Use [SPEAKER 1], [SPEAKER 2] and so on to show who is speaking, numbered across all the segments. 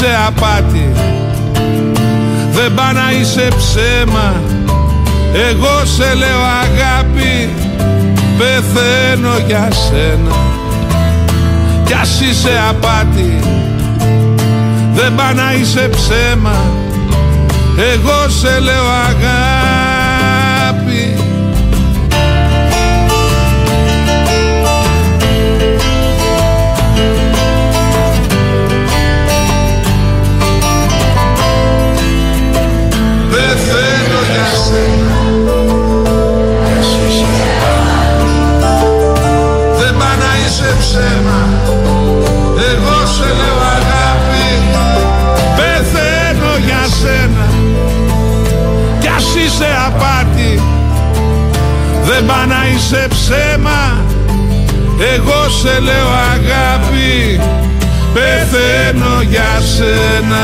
[SPEAKER 1] σε απάτη, δεν πά να είσαι ψέμα. Εγώ σε λέω αγάπη, πεθαίνω για σένα. Κι ας είσαι απάτη, δεν πά να είσαι ψέμα. Εγώ σε λέω αγάπη. Πεθαίνω για σένα. Δεν πά να είσαι ψέμα. Εγώ σε λέω αγάπη, πεθαίνω για σένα. Κι ας είσαι απάτη, δεν πά να είσαι ψέμα. Εγώ σε λέω αγάπη, πεθαίνω για σένα.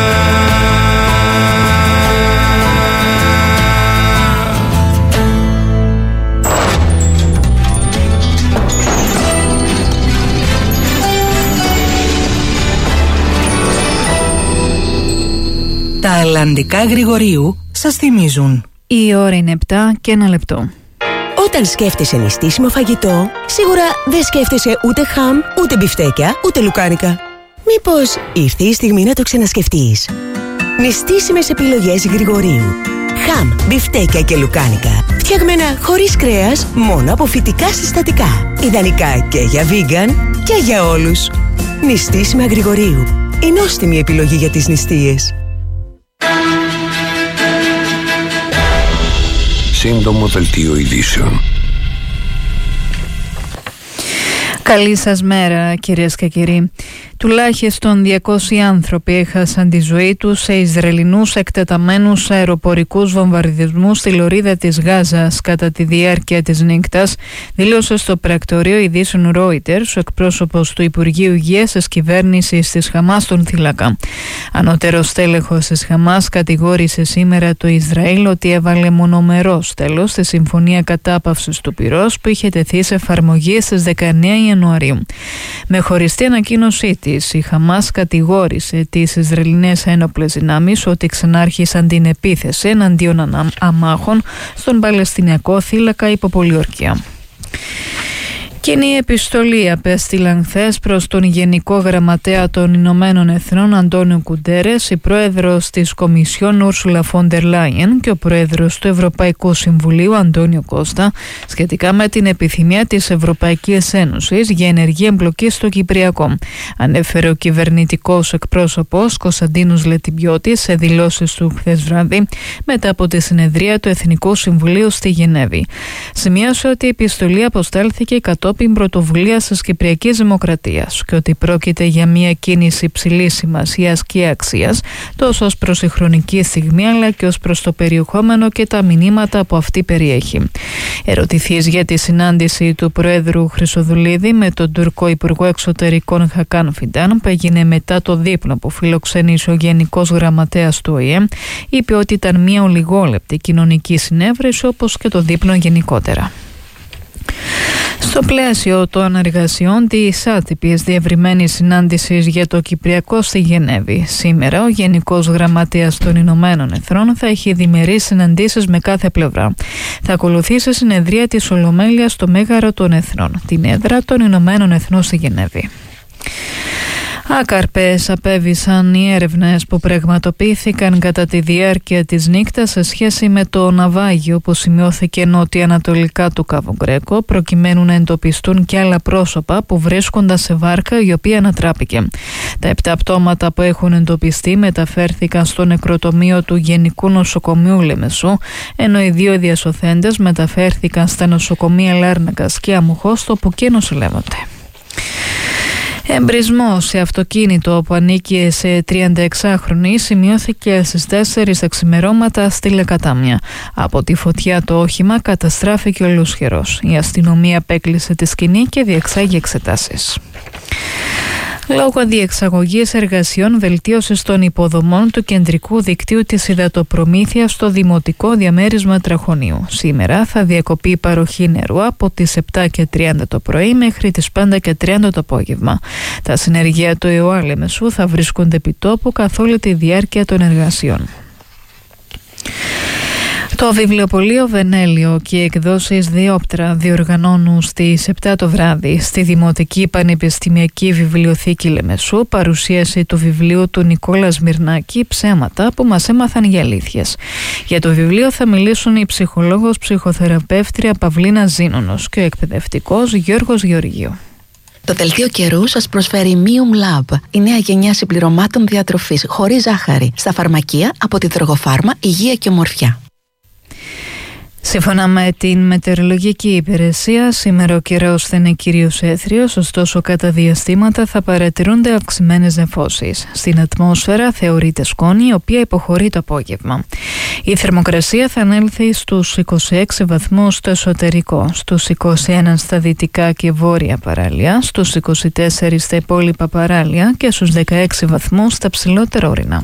[SPEAKER 2] Τα αλλαντικά Γρηγορίου σας θυμίζουν.
[SPEAKER 3] Η ώρα είναι 7 και 1 λεπτό.
[SPEAKER 4] Όταν σκέφτεσαι νηστίσιμο φαγητό, σίγουρα δεν σκέφτεσαι ούτε χαμ, ούτε μπιφτέκια, ούτε λουκάνικα. Μήπως ήρθε η στιγμή να το ξανασκεφτείς? Νηστίσιμες επιλογές Γρηγορίου. Χαμ, μπιφτέκια και λουκάνικα. Φτιαγμένα χωρίς κρέας, μόνο από φυτικά συστατικά. Ιδανικά και για vegan και για όλους. Νηστίσιμα Γρηγορίου. Η νόστιμη επιλογή για τις νηστείες.
[SPEAKER 5] Σύντομο δελτίο ειδήσεων.
[SPEAKER 3] Καλή σας μέρα, κυρίες και κύριοι. Τουλάχιστον 200 άνθρωποι έχασαν τη ζωή τους σε Ισραηλινούς εκτεταμένους αεροπορικούς βομβαρδισμούς στη λωρίδα της Γάζας κατά τη διάρκεια της νύκτας, δήλωσε στο πρακτορείο ειδήσεων Reuters ο εκπρόσωπος του Υπουργείου Υγείας της κυβέρνησης της Χαμάς στον θύλακα. Ανώτερος τέλεχος της Χαμάς κατηγόρησε σήμερα το Ισραήλ ότι έβαλε μονομερός τέλος στη συμφωνία κατάπαυσης του πυρός που είχε τεθεί σε εφαρμογή στις 19 Ιανουαρίου. Με χωριστή ανακοίνωσή της, η Χαμάς κατηγόρησε τις Ισραηλινές ένοπλες δυνάμεις ότι ξανάρχισαν την επίθεση εναντίον αμάχων στον Παλαιστινιακό θύλακα υπό πολιορκία. Κοινή επιστολή απέστειλαν χθες προς τον Γενικό Γραμματέα των Ηνωμένων Εθνών Αντώνιο Κουντέρες, η πρόεδρος της Κομισιόν Ούρσουλα Φόντερ Λάιεν και ο πρόεδρος του Ευρωπαϊκού Συμβουλίου Αντώνιο Κώστα σχετικά με την επιθυμία της Ευρωπαϊκής Ένωσης για ενεργή εμπλοκή στο Κυπριακό. Ανέφερε ο κυβερνητικός εκπρόσωπος Κωνσταντίνος Λετιμπιώτης σε δηλώσεις του χθες βράδυ μετά από τη συνεδρία του Εθνικού Συμβουλίου στη Γενέβη. Σημείωσε ότι η επιστολή αποστέλθηκε κατόπιν πρωτοβουλίας της Κυπριακής Δημοκρατίας και ότι πρόκειται για μια κίνηση υψηλής σημασίας και αξίας τόσο ως προς τη χρονική στιγμή αλλά και ως προς το περιεχόμενο και τα μηνύματα που αυτή περιέχει. Ερωτηθείς για τη συνάντηση του Προέδρου Χρυσοδουλίδη με τον Τουρκό Υπουργό Εξωτερικών Χακάν Φιντάν που έγινε μετά το δείπνο που φιλοξενήσε ο Γενικός Γραμματέας του ΟΗΕ, είπε ότι ήταν μια ολιγόλεπτη κοινωνική συνέβρεση όπως και το δείπνο γενικότερα. Στο πλαίσιο των εργασιών της άτυπης διευρυμένης συνάντησης για το Κυπριακό στη Γενέβη, σήμερα ο Γενικός Γραμματέας των Ηνωμένων Εθνών θα έχει διμερείς συναντήσεις με κάθε πλευρά. Θα ακολουθήσει συνεδρία της Ολομέλειας στο Μέγαρο των Εθνών, την έδρα των Ηνωμένων Εθνών στη Γενέβη. Άκαρπες απέβησαν οι έρευνες που πραγματοποιήθηκαν κατά τη διάρκεια της νύκτας σε σχέση με το ναυάγιο που σημειώθηκε νότια-ανατολικά του Κάβο Γκρέκο, προκειμένου να εντοπιστούν και άλλα πρόσωπα που βρίσκονταν σε βάρκα η οποία ανατράπηκε. Τα 7 πτώματα που έχουν εντοπιστεί μεταφέρθηκαν στο νεκροτομείο του Γενικού Νοσοκομείου Λεμεσού, ενώ οι 2 διασωθέντες μεταφέρθηκαν στα νοσοκομεία Λάρνακας και Αμουχώστο που και νοσηλεύονται. Εμπρισμός σε αυτοκίνητο που ανήκε σε 36χρονη σημειώθηκε στις 4 τα ξημερώματα στη Λεκατάμια. Από τη φωτιά το όχημα καταστράφηκε ολοσχερός. Η αστυνομία απέκλεισε τη σκηνή και διεξάγει εξετάσεις. λόγω διεξαγωγής εργασιών βελτίωσης των υποδομών του κεντρικού δικτύου της υδατοπρομήθειας στο δημοτικό διαμέρισμα Τραχωνίου. Σήμερα θα διακοπεί η παροχή νερού από τις 7:30 το πρωί μέχρι τις 5:30 το απόγευμα. Τα συνεργεία του ΕΟΑ Λεμεσού θα βρίσκονται επί τόπου καθ' όλη τη διάρκεια των εργασιών. Το βιβλιοπωλείο Βενέλιο και οι εκδόσεις Διόπτρα διοργανώνουν στις 7 το βράδυ στη Δημοτική Πανεπιστημιακή Βιβλιοθήκη Λεμεσού παρουσίαση του βιβλίου του Νικόλα Σμυρνάκη «Ψέματα που μας έμαθαν για αλήθειες». Για το βιβλίο θα μιλήσουν η ψυχολόγος ψυχοθεραπεύτρια Παυλίνα Ζήνωνος και ο εκπαιδευτικός Γιώργος Γεωργίου.
[SPEAKER 6] Το δελτίο καιρού σας προσφέρει Mium Lab, η νέα γενιά συμπληρωμάτων διατροφής χωρίς ζάχαρη, στα φαρμακεία από τη Δρογοφάρμα Υγεία και Ομορφιά.
[SPEAKER 3] Σύμφωνα με την Μετεωρολογική Υπηρεσία, σήμερα ο καιρός θα είναι κυρίως έθριος, ωστόσο κατά διαστήματα θα παρατηρούνται αυξημένες νεφώσεις. Στην ατμόσφαιρα θεωρείται σκόνη, η οποία υποχωρεί το απόγευμα. Η θερμοκρασία θα ανέλθει στους 26 βαθμούς στο εσωτερικό, στους 21 στα δυτικά και βόρεια παράλια, στους 24 στα υπόλοιπα παράλια και στους 16 βαθμούς στα ψηλότερα ορεινά.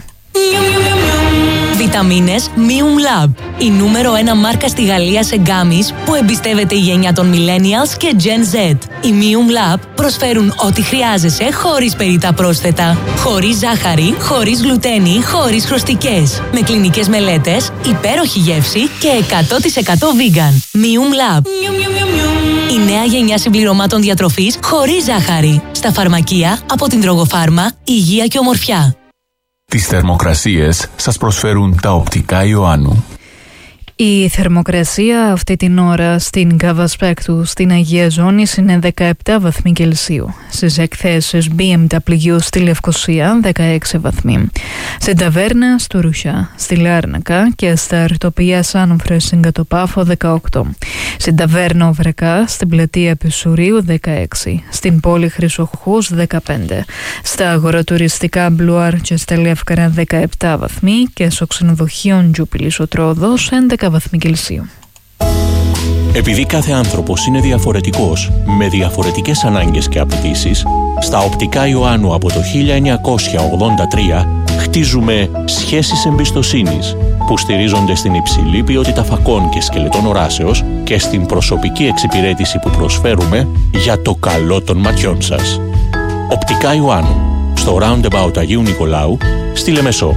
[SPEAKER 7] Βιταμίνες Mium Lab, η νούμερο 1 μάρκα στη Γαλλία σε γκάμις που εμπιστεύεται η γενιά των Millennials και Gen Z. Οι Mium Lab προσφέρουν ό,τι χρειάζεσαι χωρίς περιττά πρόσθετα. Χωρίς ζάχαρη, χωρίς γλουτένη, χωρίς χρωστικές. Με κλινικές μελέτες, υπέροχη γεύση και 100% vegan. Mium Lab. Η νέα γενιά συμπληρωμάτων διατροφής χωρίς ζάχαρη. Στα φαρμακεία από την Δρογοφάρμα Υγεία και Ομορφιά.
[SPEAKER 8] Τις θερμοκρασίες σας προσφέρουν τα οπτικά Ιωάννου.
[SPEAKER 3] Η θερμοκρασία αυτή την ώρα στην Καβασπέκτου στην Αγία Ζώνη είναι 17 βαθμοί Κελσίου. Στις εκθέσεις BMW στη Λευκοσία 16 βαθμοί. Στην Ταβέρνα στο Ρουσιά, στη Λάρνακα και στα Αρτοπία Σάνφρες στην Κατοπάφο 18. Στην Ταβέρνα Βρεκά στην Πλατεία Πισουρίου 16. Στην πόλη Χρυσοχούς 15. Στα αγοροτουριστικά Μπλουάρ και στα Λεύκαρα 17 βαθμοί και στο ξενοδοχείο Τζούπιλης ο Τρόδος 11 βαθμοί Κελσίου.
[SPEAKER 9] Επειδή κάθε άνθρωπος είναι διαφορετικός, με διαφορετικές ανάγκες και απαιτήσεις, στα οπτικά Ιωάννου από το 1983 χτίζουμε σχέσεις εμπιστοσύνης που στηρίζονται στην υψηλή ποιότητα φακών και σκελετών οράσεως και στην προσωπική εξυπηρέτηση που προσφέρουμε για το καλό των ματιών σας. Οπτικά Ιωάννου, στο Roundabout Αγίου Νικολάου, στη Λεμεσό.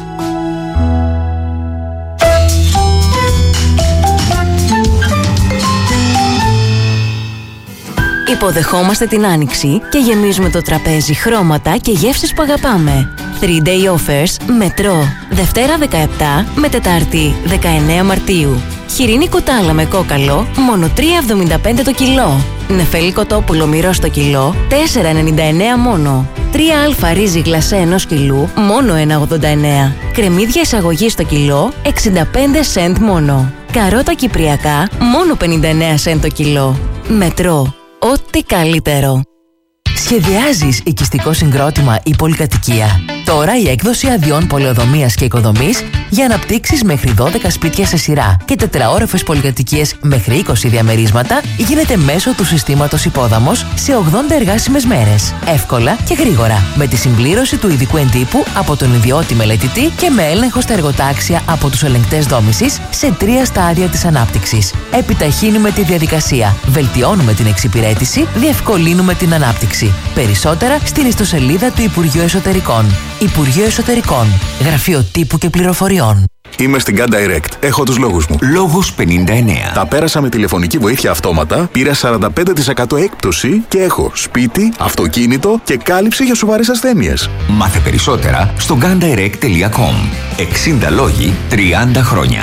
[SPEAKER 10] Υποδεχόμαστε την Άνοιξη και γεμίζουμε το τραπέζι χρώματα και γεύσεις που αγαπάμε. 3-day offers, μετρό, Δευτέρα 17 με Τετάρτη 19 Μαρτίου. Χοιρινή κουτάλα με κόκαλο, μόνο 3,75 το κιλό. Νεφέλη κοτόπουλο μυρό στο κιλό, 4,99 μόνο. 3α ρύζι γλασέ 1 κιλού, μόνο 1,89. Κρεμμύδια εισαγωγή στο κιλό, 65 σεντ μόνο. Καρότα κυπριακά, μόνο 59 σεντ το κιλό. Μετρό. Ό,τι καλύτερο. Σχεδιάζεις οικιστικό συγκρότημα ή πολυκατοικία? Τώρα η έκδοση αδειών πολεοδομίας και οικοδομής για αναπτύξεις μέχρι 12 σπίτια σε σειρά και τετραόροφες πολυκατοικίες μέχρι 20 διαμερίσματα γίνεται μέσω του συστήματος Υπόδαμος σε 80 εργάσιμες μέρες. Εύκολα και γρήγορα. Με τη συμπλήρωση του ειδικού εντύπου από τον ιδιώτη μελετητή και με έλεγχο στα εργοτάξια από τους ελεγκτές δόμησης σε 3 στάδια της ανάπτυξης. Επιταχύνουμε τη διαδικασία. Βελτιώνουμε την εξυπηρέτηση. Διευκολύνουμε την ανάπτυξη. Περισσότερα στην ιστοσελίδα του Υπουργείου Εσωτερικών. Υπουργείο Εσωτερικών. Γραφείο Τύπου και Πληροφοριών.
[SPEAKER 11] Είμαι στην Gun Direct. Έχω τους λόγους μου.
[SPEAKER 12] Λόγος 59.
[SPEAKER 11] Τα πέρασα με τηλεφωνική βοήθεια αυτόματα, πήρα 45% έκπτωση και έχω σπίτι, αυτοκίνητο και κάλυψη για σοβαρές ασθένειες.
[SPEAKER 12] Μάθε περισσότερα στο gundirect.com. 60 λόγοι, 30 χρόνια.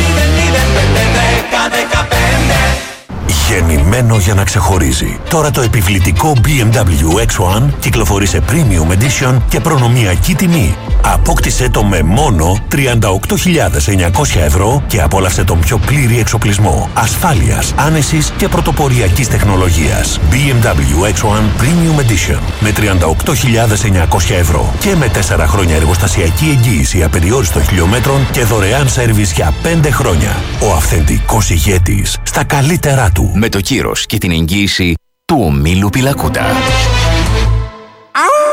[SPEAKER 13] Γεννημένο για να ξεχωρίζει. Τώρα το επιβλητικό BMW X1 κυκλοφορεί σε Premium Edition και προνομιακή τιμή. Απόκτησε το με μόνο 38.900 ευρώ και απόλαυσε τον πιο πλήρη εξοπλισμό ασφάλειας, άνεσης και πρωτοποριακής τεχνολογίας. BMW X1 Premium Edition με 38.900 ευρώ και με 4 χρόνια εργοστασιακή εγγύηση απεριόριστων χιλιόμετρων και δωρεάν σέρβις για 5 χρόνια. Ο αυθεντικός ηγέτης στα καλύτερά του.
[SPEAKER 12] Με το κύρος και την εγγύηση του ομίλου Πιλακούτα.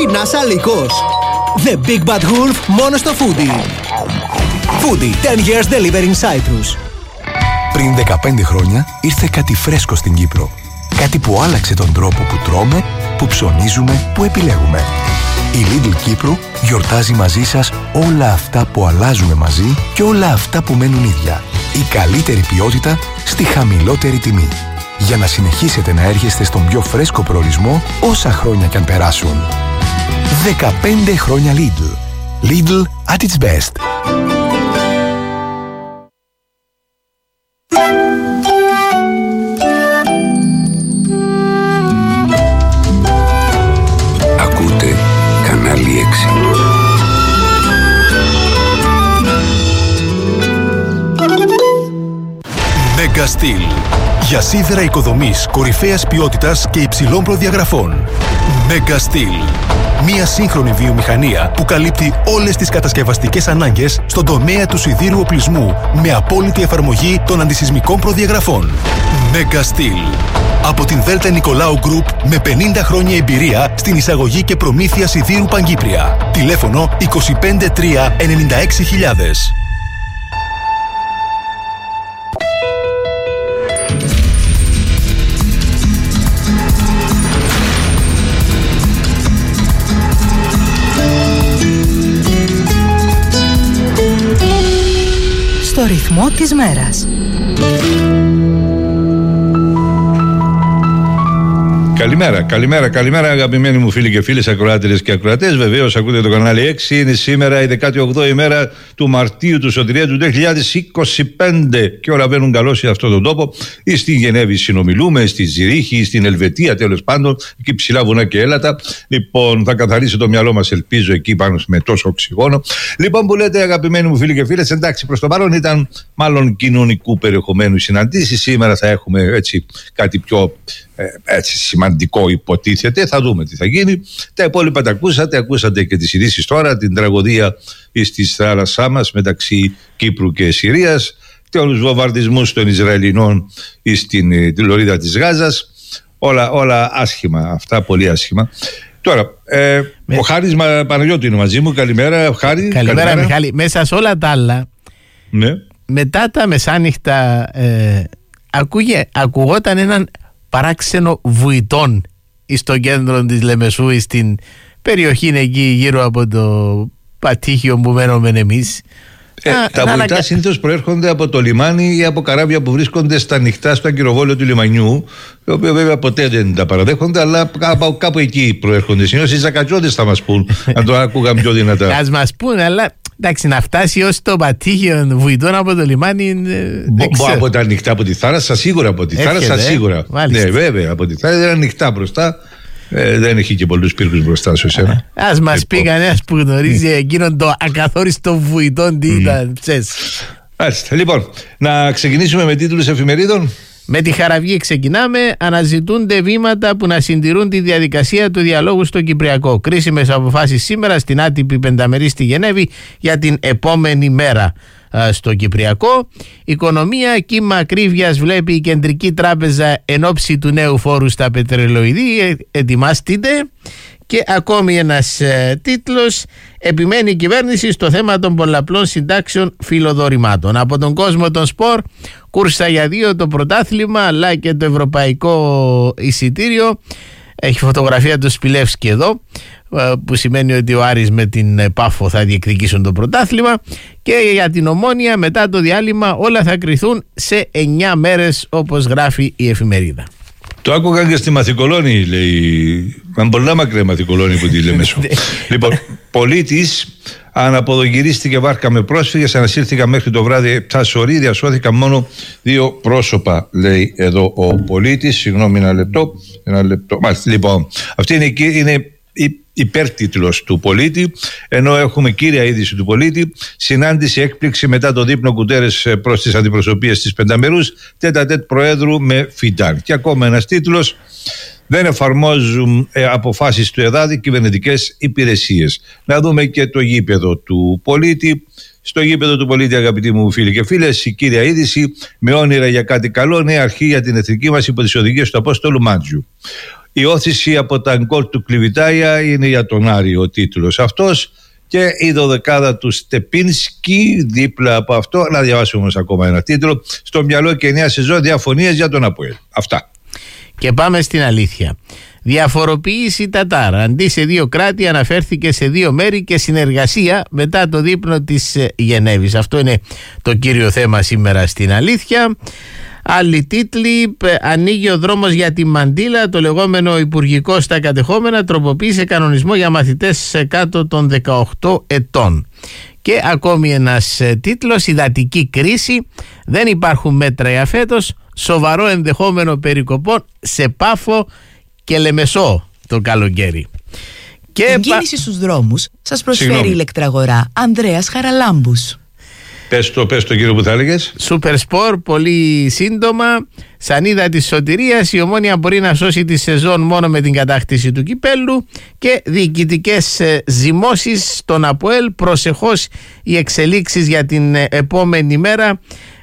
[SPEAKER 14] Ξυπνάς αλίκος. The Big Bad Wolf μόνο στο Foodie. Foodie, 10 years delivering Cyprus.
[SPEAKER 15] Πριν 15 χρόνια ήρθε κάτι φρέσκο στην Κύπρο. Κάτι που άλλαξε τον τρόπο που τρώμε, που ψωνίζουμε, που επιλέγουμε. Η Lidl Κύπρου γιορτάζει μαζί σας όλα αυτά που αλλάζουμε μαζί και όλα αυτά που μένουν ίδια. Η καλύτερη ποιότητα στη χαμηλότερη τιμή. Για να συνεχίσετε να έρχεστε στον πιο φρέσκο προορισμό όσα χρόνια κι αν περάσουν. 15 χρόνια Lidl. Lidl at its best.
[SPEAKER 5] Ακούτε κανάλι
[SPEAKER 16] 6. Mega Steel. Για σίδερα οικοδομής κορυφαίας ποιότητας και υψηλών προδιαγραφών. Mega Steel. Μια σύγχρονη βιομηχανία που καλύπτει όλες τις κατασκευαστικές ανάγκες στον τομέα του σιδήρου οπλισμού με απόλυτη εφαρμογή των αντισυσμικών προδιαγραφών. Mega Steel. Από την Δέλτα Νικολάου Group με 50 χρόνια εμπειρία στην εισαγωγή και προμήθεια σιδήρου Παγκύπρια. Τηλέφωνο 253 96 000.
[SPEAKER 2] Στο ρυθμό της μέρας.
[SPEAKER 17] Καλημέρα αγαπημένοι μου φίλοι και φίλες, ακροάτριες και ακροατές. Βεβαίως ακούτε το κανάλι 6. Είναι σήμερα η 18η μέρα του Μαρτίου του Σωτηρία του 2025 και όλα βαίνουν καλώς σε αυτόν τον τόπο. Στη Γενέβη συνομιλούμε, στη Ζηρίχη, στην Ελβετία, τέλος πάντων, εκεί ψηλά βουνά και έλατα. Λοιπόν, θα καθαρίσει το μυαλό μας, ελπίζω, εκεί πάνω με τόσο οξυγόνο. Λοιπόν, που λέτε αγαπημένοι μου φίλοι και φίλες, εντάξει, προς το παρόν ήταν μάλλον κοινωνικού περιεχομένου συναντήσεις. Σήμερα θα έχουμε έτσι κάτι πιο έτσι σημαντικό, υποτίθεται. Θα δούμε τι θα γίνει. Τα υπόλοιπα τα ακούσατε και τις ειδήσεις τώρα, την τραγωδία στη θάλασσά μας μεταξύ Κύπρου και Συρίας, και όλους τους βομβαρδισμούς των Ισραηλινών στην λωρίδα της Γάζας. Όλα άσχημα αυτά, πολύ άσχημα. Τώρα, ο Χάρης Παναγιώτη είναι μαζί μου. Καλημέρα Χάρη.
[SPEAKER 18] Καλημέρα Μιχάλη. Μέσα σε όλα τα άλλα,
[SPEAKER 17] ναι,
[SPEAKER 18] μετά τα μεσάνυχτα ακουγόταν έναν παράξενο βουητών στο κέντρο της Λεμεσού, στην περιοχή εκεί γύρω από το Πατήχιο που μένουμε εμείς.
[SPEAKER 17] Τα βουητά συνήθως προέρχονται από το λιμάνι ή από καράβια που βρίσκονται στα νυχτά στο αγκυροβόλιο του λιμανιού, το οποίο βέβαια ποτέ δεν τα παραδέχονται, αλλά κάπου εκεί προέρχονται. Συνήθως οι Ζακατζώδες θα μας πούν, αν το άκουγαν πιο δυνατά.
[SPEAKER 18] Ας μας πούν, αλλά εντάξει, να φτάσει ως το Πατήχιο βουητών από το λιμάνι.
[SPEAKER 17] Από τα ανοιχτά από τη θάλασσα, σίγουρα από τη θάλασσα, σίγουρα. Ναι, βέβαια, από τη θάλασσα είναι ανοιχτά μπροστά. Δεν έχει και πολλούς πύργους μπροστά σου εσένα.
[SPEAKER 18] Ας μας πει κανένας που γνωρίζει εκείνον το ακαθόριστο βουητών τι ήταν.
[SPEAKER 17] Λοιπόν, να ξεκινήσουμε με τίτλους εφημερίδων.
[SPEAKER 18] Με τη Χαραυγή ξεκινάμε. Αναζητούνται βήματα που να συντηρούν τη διαδικασία του διαλόγου στο Κυπριακό. Κρίσιμες αποφάσεις σήμερα στην άτυπη πενταμερή στη Γενέβη για την επόμενη μέρα στο Κυπριακό. Οικονομία, κύμα ακρίβειας βλέπει η Κεντρική Τράπεζα εν ώψη του νέου φόρου στα πετρελοειδή. Ετοιμάστητε. Και ακόμη ένας τίτλος: επιμένει η κυβέρνηση στο θέμα των πολλαπλών συντάξεων φιλοδορημάτων. Από τον κόσμο των σπορ, κούρσα για 2 το πρωτάθλημα αλλά και το ευρωπαϊκό εισιτήριο. Έχει φωτογραφία του Σπιλεύσκη εδώ, που σημαίνει ότι ο Άρης με την Πάφο θα διεκδικήσουν το πρωτάθλημα. Και για την Ομόνοια, μετά το διάλειμμα όλα θα κριθούν σε 9 μέρες, όπως γράφει η εφημερίδα.
[SPEAKER 17] Το άκουγαν και στη Μαθηκολόνη, λέει. Με πολλά μακριά Μαθηκολόνη που τη λέμε σου. Λοιπόν, πολίτης, αναποδογυρίστηκε βάρκα με πρόσφυγες, ανασύρθηκαν μέχρι το βράδυ 7 σωροί, διασώθηκαν μόνο 2 πρόσωπα, λέει εδώ ο πολίτης. Συγγνώμη, ένα λεπτό. Μάλιστα, λοιπόν, αυτή είναι υπέρτιτλος του πολίτη, ενώ έχουμε κύρια είδηση του πολίτη: συνάντηση έκπληξη μετά το δείπνο Κουτέρες προς τις αντιπροσωπείες της Πενταμερούς, τέτα-τέτ Προέδρου με Φιντάν. Και ακόμα ένας τίτλος: δεν εφαρμόζουν αποφάσεις του ΕΔΑΔ κυβερνητικές υπηρεσίες. Να δούμε και το γήπεδο του πολίτη. Στο γήπεδο του πολίτη, αγαπητοί μου φίλοι και φίλες, η κύρια είδηση: με όνειρα για κάτι καλό, νέα αρχή για την εθνική μας υπό τις οδηγίες του Απόστολου Μάντζιου. Η όθηση από τα γκολ του Κλιβιτάια είναι για τον Άρη ο τίτλος αυτός. Και η δωδεκάδα του Στεπίνσκι δίπλα από αυτό. Να διαβάσουμε όμως ακόμα ένα τίτλο. Στο μυαλό και νέα σεζόν διαφωνίες για τον ΑΠΟΕΛ. Αυτά.
[SPEAKER 18] Και πάμε στην αλήθεια. Διαφοροποίηση Τατάρ. Αντί σε 2 κράτη αναφέρθηκε σε 2 μέρη και συνεργασία μετά το δείπνο της Γενέβης. Αυτό είναι το κύριο θέμα σήμερα στην αλήθεια. Άλλοι τίτλοι: ανοίγει ο δρόμος για τη μαντήλα, το λεγόμενο υπουργικό στα κατεχόμενα τροποποίησε κανονισμό για μαθητές κάτω των 18 ετών. Και ακόμη ένας τίτλος: υδατική κρίση, δεν υπάρχουν μέτρα για φέτος, σοβαρό ενδεχόμενο περικοπών σε Πάφο και Λεμεσό το καλοκαίρι.
[SPEAKER 6] Την κίνηση στους δρόμους σας προσφέρει η ηλεκτραγορά Ανδρέας Χαραλάμπους.
[SPEAKER 17] Πες το κύριο που θα έλεγες.
[SPEAKER 18] Σούπερ Σπορ, πολύ σύντομα. Σανίδα της σωτηρίας, η Ομόνοια μπορεί να σώσει τη σεζόν μόνο με την κατάκτηση του κυπέλλου. Και διοικητικές ζυμώσεις στον ΑΠΟΕΛ. Προσεχώς οι εξελίξεις για την επόμενη μέρα.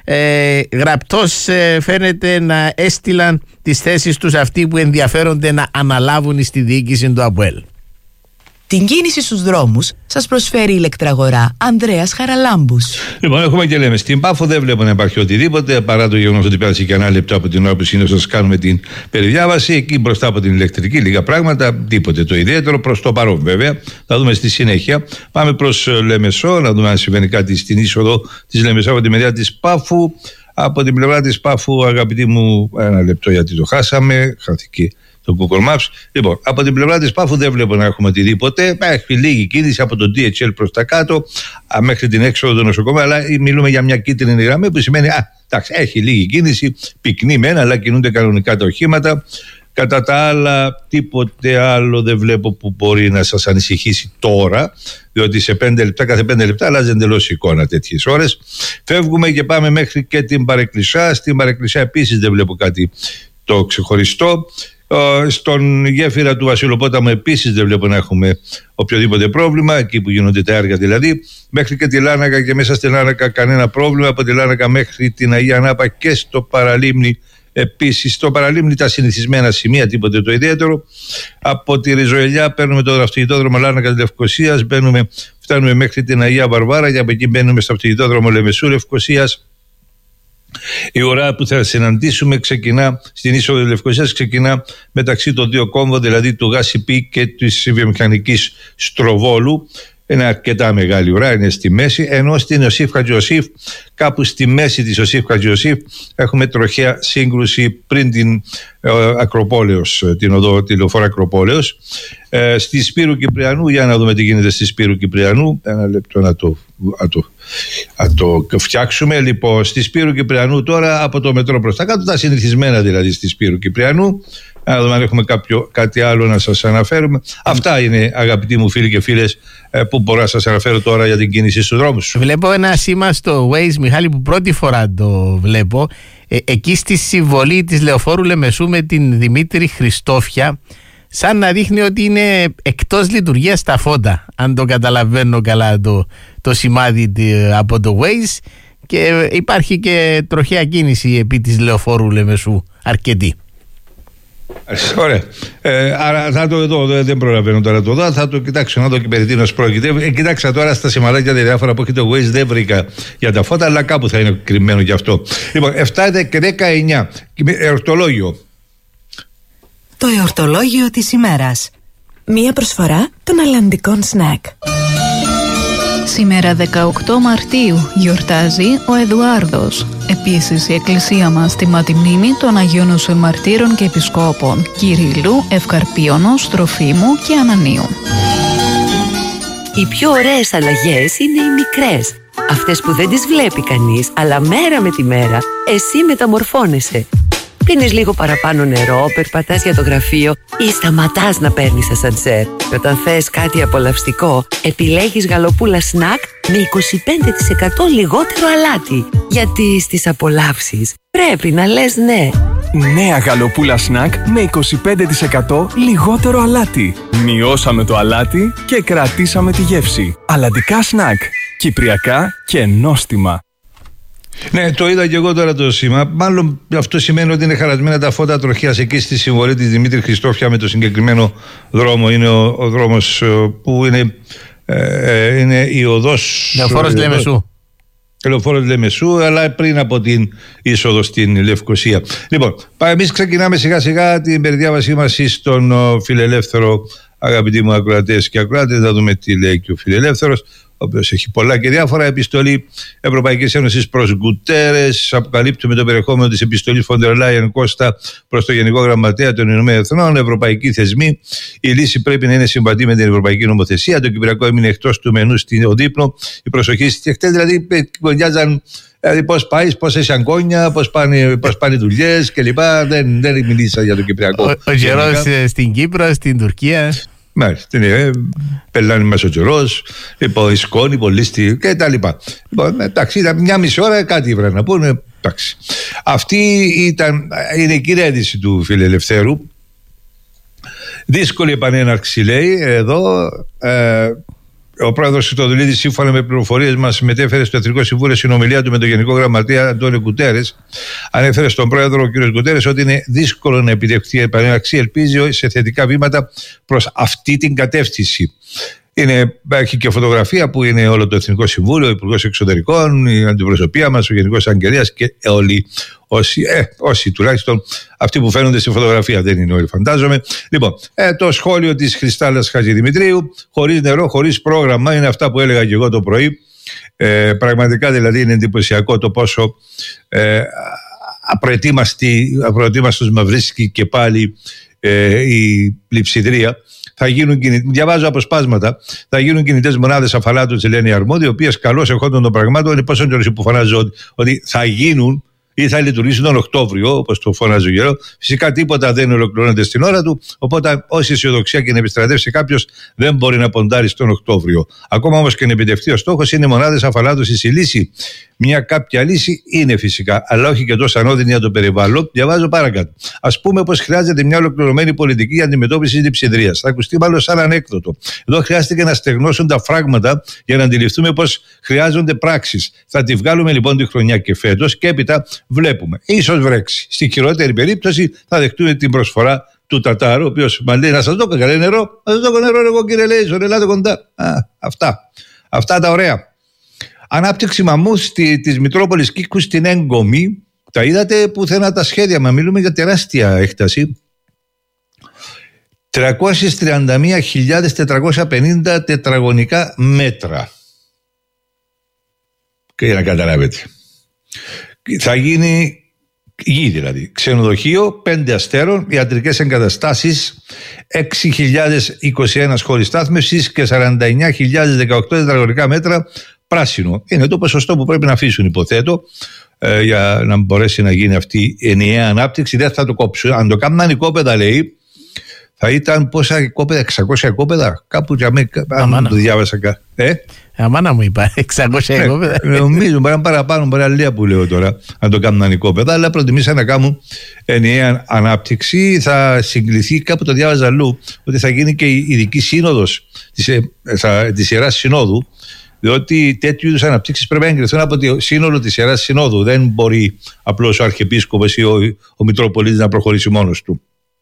[SPEAKER 18] Γραπτός φαίνεται να έστειλαν τις θέσεις τους αυτοί που ενδιαφέρονται να αναλάβουν στη διοίκηση του ΑΠΟΕΛ.
[SPEAKER 6] Την κίνηση στους δρόμους σας προσφέρει η ηλεκτραγορά Ανδρέας Χαραλάμπους.
[SPEAKER 17] Λοιπόν, έχουμε και λέμε: στην Πάφο δεν βλέπω να υπάρχει οτιδήποτε, παρά το γεγονός ότι πέρασε και ένα λεπτό από την ώρα που συνήθως σας κάνουμε την περιδιάβαση. Εκεί μπροστά από την ηλεκτρική, λίγα πράγματα, τίποτε το ιδιαίτερο προς το παρόν βέβαια. Θα δούμε στη συνέχεια. Πάμε προς Λεμεσό, να δούμε αν συμβαίνει κάτι στην είσοδο της Λεμεσό από τη μεριά της Πάφου. Από την πλευρά της Πάφου, αγαπητοί μου, ένα λεπτό γιατί το χάσαμε, χάθηκε το Google Maps. Λοιπόν, από την πλευρά της Πάφου δεν βλέπω να έχουμε οτιδήποτε. Έχει λίγη κίνηση από το DHL προς τα κάτω μέχρι την έξοδο του νοσοκομείου, αλλά μιλούμε για μια κίτρινη γραμμή που σημαίνει εντάξει, έχει λίγη κίνηση, πυκνή μένα, αλλά κινούνται κανονικά τα οχήματα. Κατά τα άλλα, τίποτε άλλο δεν βλέπω που μπορεί να σας ανησυχήσει τώρα, διότι σε 5 λεπτά, κάθε 5 λεπτά αλλάζει εντελώς η εικόνα τέτοιες ώρες. Φεύγουμε και πάμε μέχρι και την Παρεκκλησιά. Στην Παρεκκλησιά επίσης δεν βλέπω κάτι το ξεχωριστό. Στον γέφυρα του Βασιλοπόταμου επίσης δεν βλέπω να έχουμε οποιοδήποτε πρόβλημα, εκεί που γίνονται τα έργα δηλαδή. Μέχρι και τη Λάνακα και μέσα στη Λάνακα κανένα πρόβλημα. Από τη Λάνακα μέχρι την Αγία Νάπα και στο Παραλίμνη επίσης. Στο Παραλίμνη τα συνηθισμένα σημεία, τίποτε το ιδιαίτερο. Από τη Ριζοελιά παίρνουμε το αυτοκινητόδρομο Λάνακα Λευκωσίας, φτάνουμε μέχρι την Αγία Βαρβάρα και από εκεί μπαίνουμε στο αυτοκινητόδρομο Λεμεσού Λευκωσίας. Η ώρα που θα συναντήσουμε ξεκινά στην είσοδο της Λευκωσίας, ξεκινά μεταξύ των 2 κόμβων, δηλαδή του ΓΑΣΥΠΗ και της βιομηχανικής Στροβόλου. Είναι αρκετά μεγάλη ουρά, είναι στη μέση, ενώ στην Ιωσήφ Χατζιωσήφ, κάπου στη μέση της Ιωσήφ Χατζιωσήφ, έχουμε τροχαία σύγκρουση πριν την Ακροπόλεως, την οδό τηλεοφόρα Ακροπόλεως. Στη Σπύρου Κυπριανού, για να δούμε τι γίνεται στη Σπύρου Κυπριανού, ένα λεπτό να το φτιάξουμε. Λοιπόν, στη Σπύρου Κυπριανού τώρα από το μετρό προς τα κάτω, τα συνηθισμένα δηλαδή στη Σπύρου Κυπριανού. Να δούμε αν έχουμε κάτι άλλο να σας αναφέρουμε. Αυτά είναι, αγαπητοί μου φίλοι και φίλες, που μπορώ να σας αναφέρω τώρα για την κίνηση στους δρόμους.
[SPEAKER 18] Βλέπω ένα σήμα στο Waze, Μιχάλη, που πρώτη φορά το βλέπω. Εκεί στη συμβολή της Λεωφόρου Λεμεσού με την Δημήτρη Χριστόφια, σαν να δείχνει ότι είναι εκτός λειτουργίας τα φώτα, αν το καταλαβαίνω καλά το σημάδι από το Waze, και υπάρχει και τροχαία κίνηση επί της Λεωφόρου Λεμεσού, αρκετή.
[SPEAKER 17] Ωραία. Άρα θα το δω, δεν προλαβαίνω τώρα το δω. Θα το κοιτάξω να δω και περί τίνος πρόκειται. Κοιτάξα τώρα στα σημαδάκια τα διάφορα που έχει το Waze, δεν βρήκα για τα φώτα, αλλά κάπου θα είναι κρυμμένο γι' αυτό. Λοιπόν, 7 και 19. Εορτολόγιο.
[SPEAKER 2] Το εορτολόγιο της ημέρας.
[SPEAKER 4] Μία προσφορά των αλλαντικών σνακ.
[SPEAKER 3] Σήμερα 18 Μαρτίου γιορτάζει ο Εδουάρδος. Επίσης η εκκλησία μας τιμά τη μνήμη των Αγίων Μαρτύρων και Επισκόπων Κυρίλλου, Ευκαρπίωνος, Τροφίμου και Ανανίου.
[SPEAKER 19] Οι πιο ωραίες αλλαγές είναι οι μικρές. Αυτές που δεν τις βλέπει κανείς, αλλά μέρα με τη μέρα εσύ μεταμορφώνεσαι. Πίνεις λίγο παραπάνω νερό, περπατάς για το γραφείο ή σταματάς να παίρνεις ασανσέρ. Και όταν θες κάτι απολαυστικό, επιλέγεις γαλοπούλα σνακ με 25% λιγότερο αλάτι. Γιατί στις απολαύσεις πρέπει να λες ναι.
[SPEAKER 20] Νέα γαλοπούλα σνακ με 25% λιγότερο αλάτι. Μειώσαμε το αλάτι και κρατήσαμε τη γεύση. Αλλαντικά σνακ. Κυπριακά και νόστιμα.
[SPEAKER 17] Ναι, το είδα και εγώ τώρα το σήμα. Μάλλον αυτό σημαίνει ότι είναι χαρασμένα τα φώτα τροχιάς εκεί στη συμβολή της Δημήτρη Χριστόφια με το συγκεκριμένο δρόμο. Είναι ο δρόμος που είναι η οδός
[SPEAKER 18] Λεωφόρος Λεμεσού.
[SPEAKER 17] Λεωφόρος Λεμεσού, αλλά πριν από την είσοδο στην Λευκοσία. Λοιπόν, εμείς ξεκινάμε σιγά σιγά την περιδιάβασή μας στον Φιλελεύθερο, αγαπητοί μου ακροατές και ακροάτες. Θα δούμε τι λέει και ο Φιλελεύθερος, ο οποίος έχει πολλά και διάφορα. Επιστολή Ευρωπαϊκής Ένωσης προς Γκουτέρες. Αποκαλύπτουμε το περιεχόμενο της επιστολής Φοντερ Λάιεν Κώστα προς το Γενικό Γραμματέα των Ηνωμένων Εθνών. Ευρωπαϊκοί θεσμοί. Η λύση πρέπει να είναι συμβατή με την Ευρωπαϊκή Νομοθεσία. Το Κυπριακό έμεινε εκτός του μενού στην Οδύπνο. Η προσοχή στις χτες δηλαδή γονιάζαν. Δηλαδή πώς πάει, πόσες αγκόνια, πώς πάνε δουλειές κλπ. Δεν μιλήσα για το Κυπριακό.
[SPEAKER 18] Ο καιρός στην Κύπρο, στην Τουρκία.
[SPEAKER 17] Μάλιστα, πελάνει μέσα ο καιρός, η σκόνη, πολίστη και τα λοιπά. Λοιπόν, εντάξει, ήταν μια μισή ώρα, κάτι ήβραν να πούνε. Εντάξει. Αυτή είναι η κυριαρχία του Φιλελευθέρου. Δύσκολη επανέναρξη, λέει εδώ. Ο πρόεδρος Χριστοδουλίδης, σύμφωνα με πληροφορίες μας, μετέφερε στο Εθνικό Συμβούλιο συνομιλία του με τον Γενικό Γραμματέα Αντώνιο Γκουτέρες. Ανέφερε στον πρόεδρο ο κ. Γκουτέρες ότι είναι δύσκολο να επιτευχθεί η επανέναρξη. Ελπίζει σε θετικά βήματα προς αυτή την κατεύθυνση. Έχει και φωτογραφία που είναι όλο το Εθνικό Συμβούλιο, ο Υπουργός Εξωτερικών, η αντιπροσωπεία μας, ο Γενικός Αγγελέας και όλοι όσοι τουλάχιστον αυτοί που φαίνονται στη φωτογραφία, δεν είναι όλοι φαντάζομαι. Λοιπόν, το σχόλιο της Χριστάλλας Χατζηδημητρίου, χωρίς νερό, χωρίς πρόγραμμα, είναι αυτά που έλεγα και εγώ το πρωί. Πραγματικά δηλαδή είναι εντυπωσιακό το πόσο απροετοίμαστος μας βρίσκει και πάλι η Λειψιδρία. Διαβάζω αποσπάσματα. Θα γίνουν κινητές μονάδες αφαλάτου, λένε οι αρμόδιοι, οι οποίες καλώς εχόντων των πραγμάτων, είναι πόσο καιρό που φωνάζω ότι θα γίνουν ή θα λειτουργήσουν τον Οκτώβριο, όπως το φωνάζει ο Γερό. Φυσικά τίποτα δεν ολοκληρώνεται στην ώρα του. Οπότε, όση αισιοδοξία και να επιστρατεύσει κάποιος, δεν μπορεί να ποντάρει στον Οκτώβριο. Ακόμα όμως και να επιτευχθεί ο στόχος, είναι μονάδες αφαλάτωσης η λύση. Μια κάποια λύση είναι φυσικά, αλλά όχι και τόσο ανώδυνη για το περιβάλλον. Διαβάζω παρακάτω. Ας πούμε πως χρειάζεται μια ολοκληρωμένη πολιτική για αντιμετώπιση της λειψιδρίας. Θα ακουστεί μάλλον σαν ανέκδοτο. Εδώ χρειάστηκε να στεγνώσουν τα φράγματα για να αντιληφθούμε πως χρειάζονται πράξεις. Θα τη βγάλουμε λοιπόν τη χρονιά και φέτος και έπειτα βλέπουμε. Ίσως βρέξει. Στη χειρότερη περίπτωση θα δεχτούμε την προσφορά του Τατάρου, ο οποίος μα λέει να σας δω καλέ νερό. Να σας δω νερό, εγώ κύριε Λέιζον, ελάτε κοντά. Αυτά τα ωραία. Ανάπτυξη μαμού της Μητρόπολης Κίκου στην Έγκομη. Τα είδατε πουθενά τα σχέδια, μα μιλούμε για τεράστια έκταση. 331.450 τετραγωνικά μέτρα. Και να καταλάβετε. Θα γίνει γη δηλαδή. Ξενοδοχείο, 5 αστέρων, ιατρικές εγκαταστάσεις, 6.021 χώροι στάθμευσης και 49.018 τετραγωνικά μέτρα πράσινο. Είναι το ποσοστό που πρέπει να αφήσουν, υποθέτω, για να μπορέσει να γίνει αυτή η ενιαία ανάπτυξη. Δεν θα το κόψουν. Αν το κάνουν οικόπεδα, λέει, θα ήταν πόσα οικόπεδα, 600 οικόπεδα, κάπου για μένα, αν το διάβασα.
[SPEAKER 18] Αμάνα μου είπα, 600 οικόπεδα.
[SPEAKER 17] Νομίζω, μπορεί να παραπάνω, μπορεί να που λέω τώρα, αν το κάνουν οικόπεδα, αλλά προτιμήσαν να κάνουν ενιαία ανάπτυξη. Θα συγκληθεί, κάπου το διάβαζα αλλού, ότι θα γίνει και η ειδική σύνοδος της Ιεράς Συνόδου, διότι τέτοιου είδους αναπτύξεις πρέπει να εγκριθούν από το σύνολο της Ιεράς Συνόδου. Δεν μπορεί απλώς ο Αρχιεπίσκοπος ή ο Μητροπολίτης να προχωρήσει μόνος του.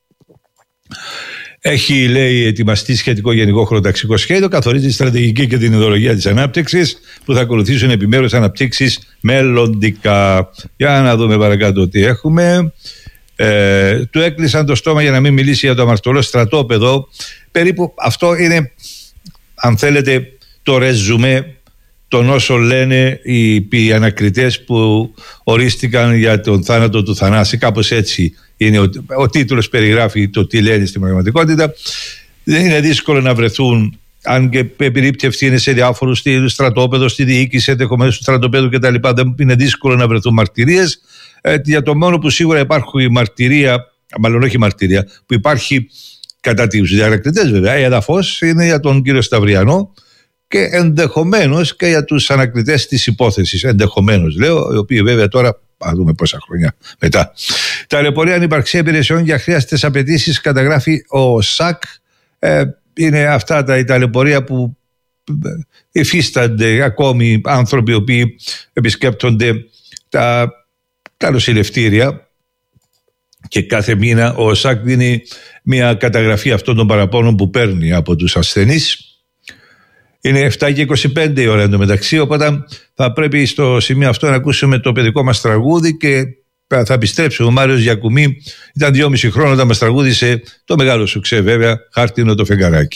[SPEAKER 17] Έχει, λέει, ετοιμαστεί σχετικό γενικό χωροταξικό σχέδιο, καθορίζει τη στρατηγική και την ιδεολογία της ανάπτυξης που θα ακολουθήσουν επιμέρους αναπτύξεις μελλοντικά. Για να δούμε παρακάτω τι έχουμε. Του έκλεισαν το στόμα για να μην μιλήσει για το αμαρτωλό στρατόπεδο. Περίπου αυτό είναι, αν θέλετε, το ρεζουμέ των όσων λένε οι ανακριτές που ορίστηκαν για τον θάνατο του Θανάση. Κάπως έτσι είναι ο τίτλος, περιγράφει το τι λένε στην πραγματικότητα. Δεν είναι δύσκολο να βρεθούν, αν και επιρρύπτει ευθύνη σε διάφορους, στη στρατόπεδο, στη διοίκηση ενδεχομένως του στρατοπέδου κτλ. Δεν είναι δύσκολο να βρεθούν μαρτυρίες. Για το μόνο που σίγουρα υπάρχει μαρτυρία, μάλλον όχι μαρτυρία, που υπάρχει κατά τους ανακριτές βέβαια, εδαφώς, είναι για τον κύριο Σταυριανό και ενδεχομένως και για τους ανακριτές της υπόθεσης. Ενδεχομένως λέω, οι οποίοι βέβαια τώρα θα δούμε πόσα χρόνια μετά. Ταλαιπωρία ανυπαρξία υπηρεσιών για χρειαστές απαιτήσεις, καταγράφει ο ΣΑΚ. Είναι αυτά η ταλαιπωρία που υφίστανται ακόμη άνθρωποι οι οποίοι επισκέπτονται τα νοσηλευτήρια και κάθε μήνα ο ΟΣΑΚ δίνει μια καταγραφή αυτών των παραπώνων που παίρνει από τους ασθενείς. Είναι 7:25 η ώρα εντωμεταξύ, οπότε θα πρέπει στο σημείο αυτό να ακούσουμε το παιδικό μας τραγούδι και θα επιστρέψουμε. Ο Μάριος Γιακουμί ήταν 2,5 χρόνια όταν μας τραγούδισε το μεγάλο σουξέ βέβαια, Χάρτινο το φεγγαράκι.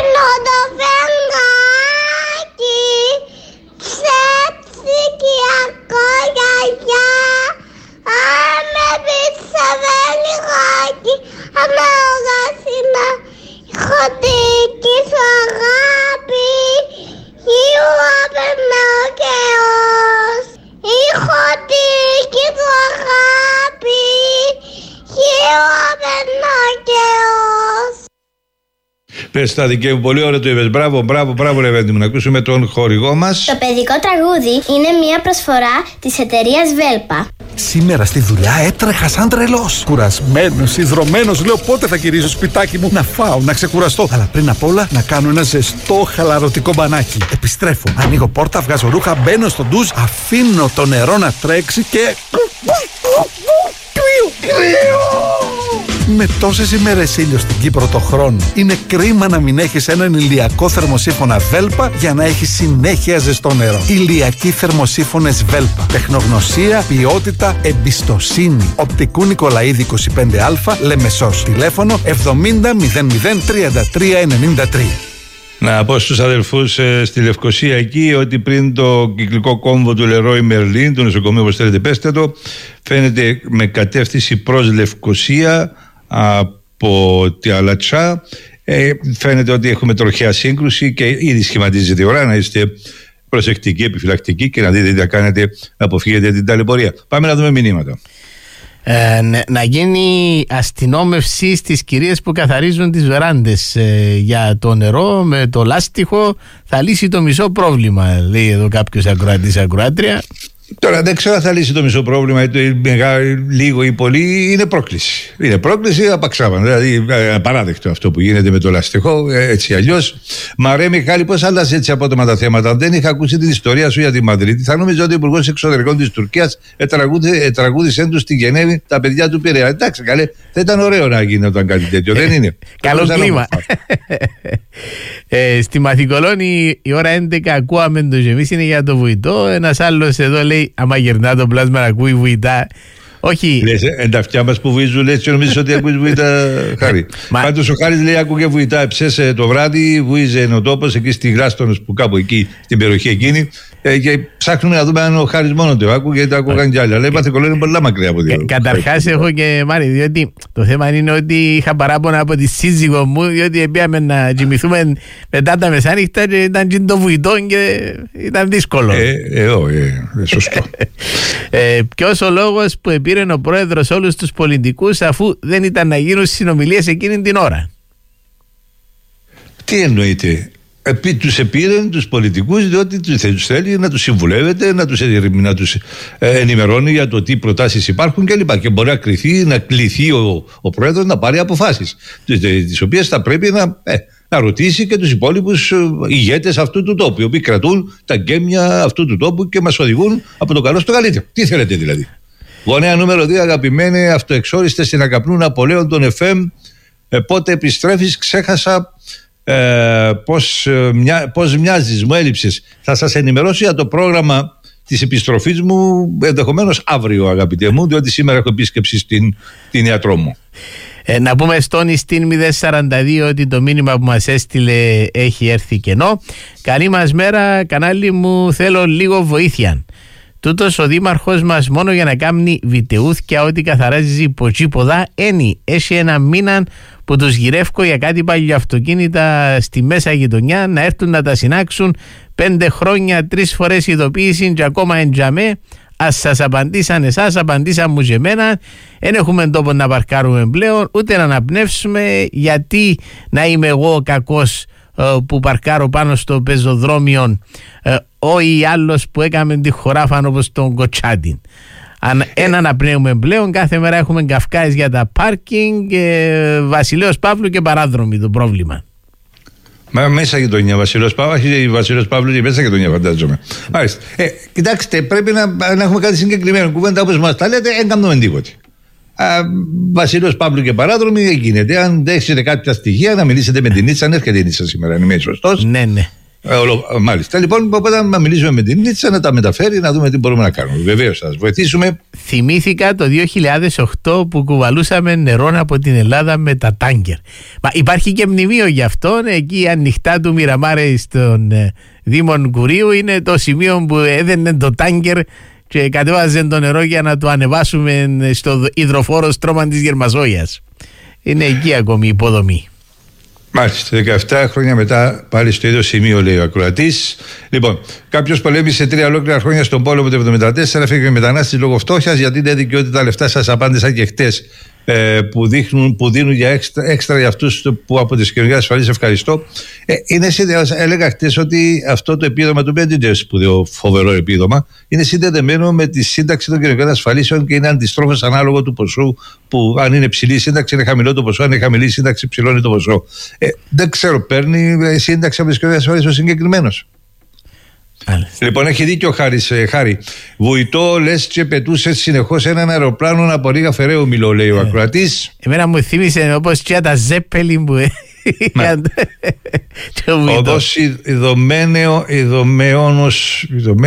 [SPEAKER 21] Χοντική σου αγάπη, με ο καιρός. Η χοντική σου αγάπη, με ο καιρός.
[SPEAKER 17] Πες τα δικαίου, πολύ ωραία το είπες. Μπράβο Λεβέντη μου, να ακούσουμε τον χορηγό μας.
[SPEAKER 21] Το παιδικό τραγούδι είναι μια προσφορά της εταιρείας Βέλπα.
[SPEAKER 15] Σήμερα στη δουλειά έτρεχα σαν τρελός. Κουρασμένος, ιδρωμένος, λέω πότε θα γυρίσω σπιτάκι μου να φάω, να ξεκουραστώ. Αλλά πριν απ' όλα να κάνω ένα ζεστό χαλαρωτικό μπανάκι. Επιστρέφω, ανοίγω πόρτα, βγάζω ρούχα, μπαίνω στο ντουζ, αφήνω το νερό να τρέξει και... Με τόσες ημέρες ήλιο στην Κύπρο το χρόνο, είναι κρίμα να μην έχεις έναν ηλιακό θερμοσύφωνα Βέλπα για να έχεις συνέχεια ζεστό νερό. Ηλιακοί θερμοσύφωνες Βέλπα. Τεχνογνωσία, ποιότητα, εμπιστοσύνη. Οπτικού Νικολαίδη 25Α, Λεμεσός. Τηλέφωνο 70 00 33 93.
[SPEAKER 17] Να πω στους αδελφούς στη Λευκοσία εκεί ότι πριν το κυκλικό κόμβο του Λερόι Μερλίν, του νοσοκομείου όπως θέλετε πέστε το, φαίνεται με κατεύθυνση προς Λευκοσία από τη Αλατσά. Φαίνεται ότι έχουμε τροχαία σύγκρουση και ήδη σχηματίζεται η ώρα να είστε προσεκτικοί, επιφυλακτικοί και να δείτε τι θα κάνετε να αποφύγετε την ταλαιπωρία. Πάμε να δούμε μηνύματα.
[SPEAKER 18] Να γίνει αστυνόμευση στις κυρίες που καθαρίζουν τις βεράντες για το νερό με το λάστιχο, θα λύσει το μισό πρόβλημα, λέει εδώ κάποιος ακροατής, ακροάτρια.
[SPEAKER 17] Τώρα δεν ξέρω αν θα λύσει το μισό πρόβλημα, λίγο ή πολύ, είναι πρόκληση. Είναι πρόκληση απαξάβαν. Δηλαδή, απαράδεκτο αυτό που γίνεται με το λαστιχό, έτσι αλλιώς. Μα ρε Μιχάλη, πώς άλλασε έτσι απότομα τα θέματα. Δεν είχα ακούσει την ιστορία σου για τη Μαδρίτη. Θα νόμιζα ότι ο Υπουργός Εξωτερικών της Τουρκίας τραγούδισε τους στη Γενέβη τα παιδιά του Πειραιά. Εντάξει, καλέ, θα ήταν ωραίο να γινόταν κάτι τέτοιο, δεν είναι?
[SPEAKER 18] Καλό κλίμα. Στη Μαθηκολόνη η ώρα 11 ακούαμε το εμείς είναι για το βουητό. Ένας άλλος εδώ λέει άμα γερνά το πλάσμα να ακούει βουητά. Όχι.
[SPEAKER 17] Λες, εν τα αυτιά μας που βουίζουν, λες και νομίζεις ότι ακούεις βουητά, Χάρη. Πάντως ο Χάρης λέει άκουγε βουητά, ψέσε το βράδυ, βουίζε ο τόπος εκεί στη Γράστονος που κάπου εκεί στην περιοχή εκείνη και ψάχνουμε να δούμε αν ο Χάρης μόνο το άκουγε γιατί το άκουγαν κι άλλοι. Αλλά η Μαθηκολόνη είναι πολλά μακριά από δύο.
[SPEAKER 18] Καταρχάς έχω και Μάρη, διότι το θέμα είναι ότι είχα παράπονα από τη σύζυγό μου, διότι πήγαμε να κοιμηθούμε μετά τα μεσάνυχτα και ήταν και το βουητό και ήταν δύσκολο.
[SPEAKER 17] Σωστό.
[SPEAKER 18] Ποιος ο λόγος που επήρε ο πρόεδρος όλους τους πολιτικούς αφού δεν ήταν να γίνουν συνομιλίες εκείνη την ώρα?
[SPEAKER 17] Τι εννοείται? Τους επήρε τους πολιτικούς διότι τους θέλει να τους συμβουλεύεται, να τους ενημερώνει για το τι προτάσεις υπάρχουν κλπ. Και μπορεί να κληθεί ο πρόεδρος να πάρει αποφάσεις τις οποίες θα πρέπει να ρωτήσει και τους υπόλοιπους ηγέτες αυτού του τόπου, οι οποίοι κρατούν τα γκέμια αυτού του τόπου και μας οδηγούν από το καλό στο καλύτερο. Τι θέλετε δηλαδή? Γονέα νούμερο 2, αγαπημένοι αυτοεξόριστες στην Ακαπνούν Απολέων των FM. Πότε επιστρέφεις? Ξέχασα πώς μοιάζεις, μου έλειψες. Θα σας ενημερώσω για το πρόγραμμα της επιστροφής μου ενδεχομένως αύριο, αγαπητέ μου, διότι σήμερα έχω επίσκεψη στην ιατρό μου.
[SPEAKER 18] Να πούμε στον Ιστίν 042 ότι το μήνυμα που μας έστειλε έχει έρθει κενό. Καλή μας μέρα, κανάλι μου, θέλω λίγο βοήθεια. Τούτος ο δήμαρχος μας μόνο για να κάνει βιτεούθκια ότι καθαράζει ποτσίποδα έχει ένα μήνα που τους γυρεύκω για κάτι παλιό αυτοκίνητα στη μέσα γειτονιά να έρθουν να τα συνάξουν 5 χρόνια 3 φορές ειδοποίηση και ακόμα εντζαμέ. Ας σας απαντήσαν εσάς, απαντήσαν μου και εμένα. Δεν έχουμε τόπο να παρκάρουμε πλέον ούτε να αναπνεύσουμε, γιατί να είμαι εγώ κακός που παρκάρω πάνω στο πεζοδρόμιο όχι άλλος που έκαμε τη χωράφαν όπως τον Κοτσάτη. Αν έναν απνέουμε πλέον, κάθε μέρα έχουμε καυκάες για τα πάρκινγκ, Βασιλέος Παύλου και παράδρομοι το πρόβλημα.
[SPEAKER 17] Μα μέσα γειτονιά, Βασίλειος Παύλου και μέσα γειτονιά, φαντάζομαι. Μάλιστα. Κοιτάξτε, πρέπει να έχουμε κάτι συγκεκριμένο. Κουβέντα όπως μας τα λέτε, δεν κάνουμε τίποτε. Βασίλειος Παύλου και παράδρομοι, δεν γίνεται. Αν έχετε κάποια στοιχεία, να μιλήσετε με την Νίτσα. Αν έρχεται η Νίτσα σήμερα, αν είμαι σωστός.
[SPEAKER 18] Ναι.
[SPEAKER 17] Μάλιστα. Λοιπόν, να μιλήσουμε με την Νίτσα, να τα μεταφέρει, να δούμε τι μπορούμε να κάνουμε. Βεβαίως, θα σας βοηθήσουμε.
[SPEAKER 18] Θυμήθηκα το 2008 που κουβαλούσαμε νερό από την Ελλάδα με τα τάγκερ. Μα υπάρχει και μνημείο γι' αυτό. Εκεί ανοιχτά του Μιραμάρε στον Δήμο Κουρίου είναι το σημείο που έδαινε το τάγκερ και κατέβαζε το νερό για να το ανεβάσουμε στο υδροφόρο στρώμα της Γερμαζόγειας. Είναι εκεί ακόμη η υποδομή.
[SPEAKER 17] Μάλιστα, 17 χρόνια μετά πάλι στο ίδιο σημείο, λέει ο ακροατής. Λοιπόν, κάποιος πολέμησε 3 ολόκληρα χρόνια στον πόλεμο του 1974, φύγει μετανάστης λόγω φτώχειας, γιατί δεν δικαιούται τα λεφτά. Σας απάντησα και χτες που δίνουν για έξτρα για αυτούς που από τις κοινωνικές ασφαλίσεις. Ευχαριστώ. Έλεγα χτες ότι αυτό το επίδομα του BND, σπουδαίο φοβερό επίδομα, είναι συνδεδεμένο με τη σύνταξη των κοινωνικών ασφαλίσεων και είναι αντιστρόφως ανάλογο του ποσού, που αν είναι ψηλή σύνταξη είναι χαμηλό το ποσό, αν είναι χαμηλή σύνταξη ψηλό είναι το ποσό. Δεν ξέρω, παίρνει σύνταξη από τις κοινωνικές ασφαλίσεις ο συγκεκριμένος. Λοιπόν, έχει δίκιο ο Χάρη. Βουητό, λες και πετούσε συνεχώς έναν αεροπλάνο από Ρήγα Φεραίου, μιλώ, λέει ο ακροατής.
[SPEAKER 18] Εμένα μου θύμισε όπως και τα Ζέπελιν που
[SPEAKER 17] οδός Ιδωμέωνος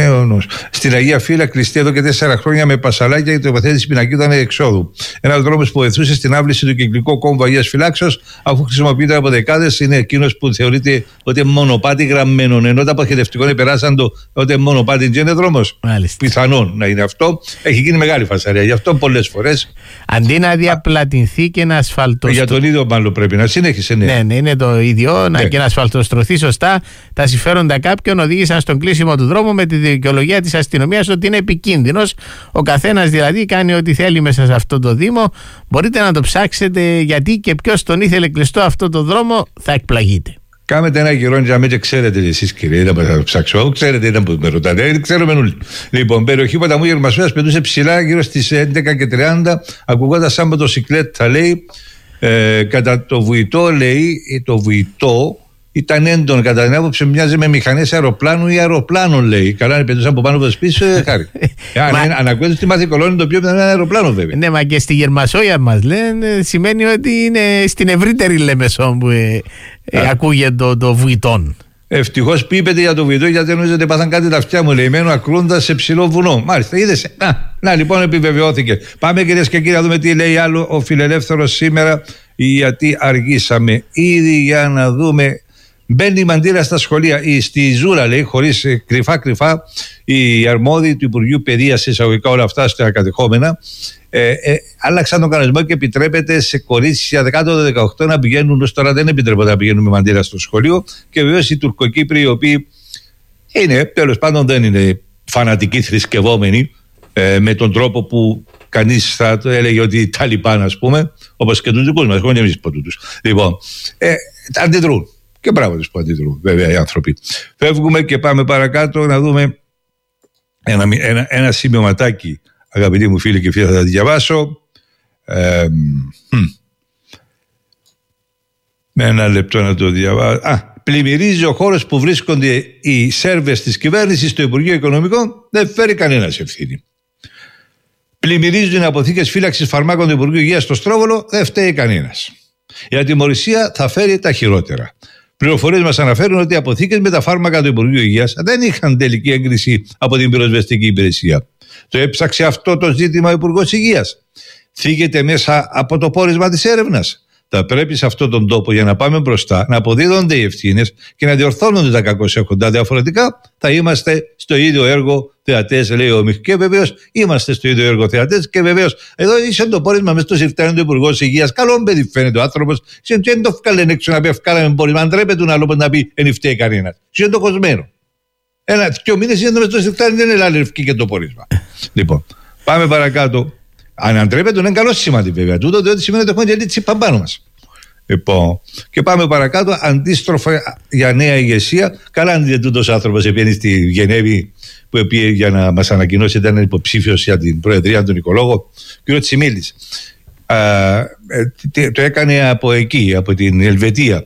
[SPEAKER 17] στην Αγία Φύλλα, κλειστή εδώ και 4 χρόνια με πασαλάκια και τοποθέτηση πινακίδων εξόδου. Ένας δρόμος που βοηθούσε στην άβληση του κυκλικού κόμβου Αγίας Φυλάξεως, αφού χρησιμοποιείται από δεκάδες, είναι εκείνος που θεωρείται ότι είναι μονοπάτι γραμμένον. Ενώ τα αποχαιρετευτικών περάσαν το ότι μονοπάτι και είναι δρόμος. Πιθανόν να είναι αυτό. Έχει γίνει μεγάλη φασαρία. Γι' αυτό πολλές φορές.
[SPEAKER 18] Αντί να διαπλατηνθεί και να ασφαλτοστρωθεί.
[SPEAKER 17] Για τον ίδιο μάλλον πρέπει να συνέχισε.
[SPEAKER 18] Ναι, είναι το ίδιο. Και να ασφαλτοστρωθεί σωστά. Τα συμφέροντα κάποιων οδήγησαν στον κλείσιμο του δρόμου με τη δικαιολογία της αστυνομίας ότι είναι επικίνδυνος. Ο καθένας δηλαδή κάνει ό,τι θέλει μέσα σε αυτό το Δήμο. Μπορείτε να το ψάξετε γιατί και ποιος τον ήθελε κλειστό αυτό το δρόμο, θα εκπλαγείτε.
[SPEAKER 17] Κάμετε ένα γυρόν για να μην ξέρετε εσείς, κύριε, δεν θα το ψάξω. Ξέρετε, ήταν που με ρωτάτε. Ξέρουμε όλοι. Λοιπόν, περιοχή ποταμού Γερμασίας πετούσε ψηλά γύρω στις 11:30, ακούγοντας σαν μοτοσικλέτα, λέει. Κατά το βουητό, λέει, το βουητό ήταν έντονο. Κατά την άποψη, μοιάζει με μηχανές αεροπλάνου ή αεροπλάνων, λέει. Καλά, είναι πετούσαν από πάνω από το σπίτι, Χάρη. Αν ακούγεται στη μάθη κολόνη, το πιο πιθανό είναι αεροπλάνο, βέβαια.
[SPEAKER 18] Ναι, μα και στη Γερμασόγεια μας λένε, σημαίνει ότι είναι στην ευρύτερη Λεμεσόν που ακούγεται το βουητόν.
[SPEAKER 17] Ευτυχώς πείπετε για το βουητό, γιατί νομίζω ότι πάθαν κάτι τα αυτιά μου, λέει. Μένω ακρούντας σε ψηλό βουνό. Μάλιστα, είδες. Να, λοιπόν, επιβεβαιώθηκε. Πάμε, κυρίες και κύριοι, να δούμε τι λέει άλλο ο Φιλελεύθερος σήμερα, γιατί αργήσαμε ήδη, για να δούμε. Μπαίνει η μαντήλα στα σχολεία, στη Ζούρα, λέει, χωρίς κρυφά, οι αρμόδιοι του Υπουργείου Παιδείας, εισαγωγικά όλα αυτά στα κατεχόμενα, άλλαξαν τον κανονισμό και επιτρέπεται σε κορίτσια 10-18 να πηγαίνουν. Ως τώρα δεν επιτρέπεται να πηγαίνουν με μαντήλα στο σχολείο. Και βεβαίως οι Τουρκοκύπροι, οι οποίοι είναι, τέλος πάντων, δεν είναι φανατικοί θρησκευόμενοι, με τον τρόπο που κανείς θα το έλεγε ότι οι Ταλιμπάν, ας πούμε, όπως και τους δικούς μας, έχουμε και εμείς από τούτους. Λοιπόν, αντιδρούν. Και μπράβο τους που αντιδρούν, βέβαια, οι άνθρωποι. Φεύγουμε και πάμε παρακάτω να δούμε ένα σημειωματάκι, αγαπητοί μου φίλοι και φίλοι, θα τα διαβάσω. Με ένα λεπτό να το διαβάσω. Πλημμυρίζει ο χώρος που βρίσκονται οι σέρβες της κυβέρνησης στο Υπουργείο Οικονομικών, δεν φέρει κανένας ευθύνη. Πλημμυρίζουν οι αποθήκες φύλαξης φαρμάκων του Υπουργείου Υγείας στο Στρόβολο, δεν φταίει κανένας. Η ατιμωρησία θα φέρει τα χειρότερα. Πληροφορίες μας αναφέρουν ότι οι αποθήκες με τα φάρμακα του Υπουργείου Υγείας δεν είχαν τελική έγκριση από την πυροσβεστική υπηρεσία. Το έψαξε αυτό το ζήτημα ο Υπουργός Υγείας. Θίγεται μέσα από το πόρισμα της έρευνας. Θα πρέπει σε αυτόν τον τόπο, για να πάμε μπροστά, να αποδίδονται οι ευθύνες και να διορθώνονται τα κακώς έχοντα. Διαφορετικά θα είμαστε στο ίδιο έργο θεατές, λέει ο Μιχ. Και βεβαίως είμαστε στο ίδιο έργο θεατές. Και βεβαίως εδώ είσαι το πόρισμα μέσα στο σιρτάνι του Υπουργός Υγείας. Καλό παιδί φαίνεται ο άνθρωπος. Δεν το βγάλε έξω να πει ευκάλαμε πόρισμα. Αν τρέπεται να λόγω να πει εν φταίει κανένας. Είναι το κοσμένο. 1-2 μήνες είναι μέσα στο σιρτάνι, δεν είναι άλλη ευκή και το πόρισμα. Λοιπόν, πάμε παρακάτω. Αν αντρέπεται, είναι καλό σημάδι βέβαια τούτο, διότι σημαίνει ότι έχουμε και τσίπα πάνω μας. Λοιπόν, και πάμε παρακάτω. Αντίστροφα για νέα ηγεσία. Καλά, αν είναι τούτος άνθρωπος επήγαινε στη Γενέβη, που πήγε για να μας ανακοινώσει, ήταν υποψήφιος για την Προεδρία, τον οικολόγο, κ. Τσιμίλης. Το έκανε από εκεί, από την Ελβετία.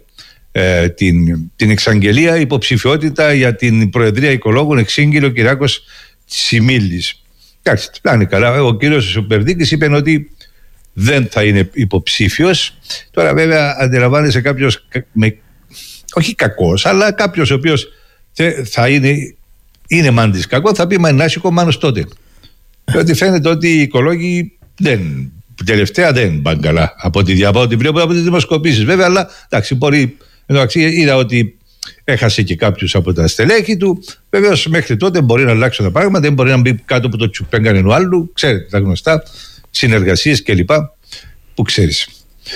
[SPEAKER 17] την εξαγγελία υποψηφιότητα για την Προεδρία Οικολόγων εξήγηλε ο Κυριάκος Τσιμίλης. Εντάξει, φτάνει καλά. Ο κύριος Περδίκης είπε ότι δεν θα είναι υποψήφιος. Τώρα βέβαια αντιλαμβάνεσαι κάποιος, όχι κακός, αλλά κάποιος ο οποίος θα είναι μάντης κακό, θα πει μανάσικο μάνος τότε. Διότι φαίνεται ότι οι οικολόγοι τελευταία δεν πάνε καλά από ό,τι βλέπω από τις δημοσκοπήσεις βέβαια, αλλά εντάξει, μπορεί, είδα ότι έχασε και κάποιους από τα στελέχη του. Βεβαίως μέχρι τότε μπορεί να αλλάξουν τα πράγματα, δεν μπορεί να μπει κάτω από το τσουπέγγανε του άλλου, ξέρετε τα γνωστά, συνεργασίες κλπ. Που ξέρεις.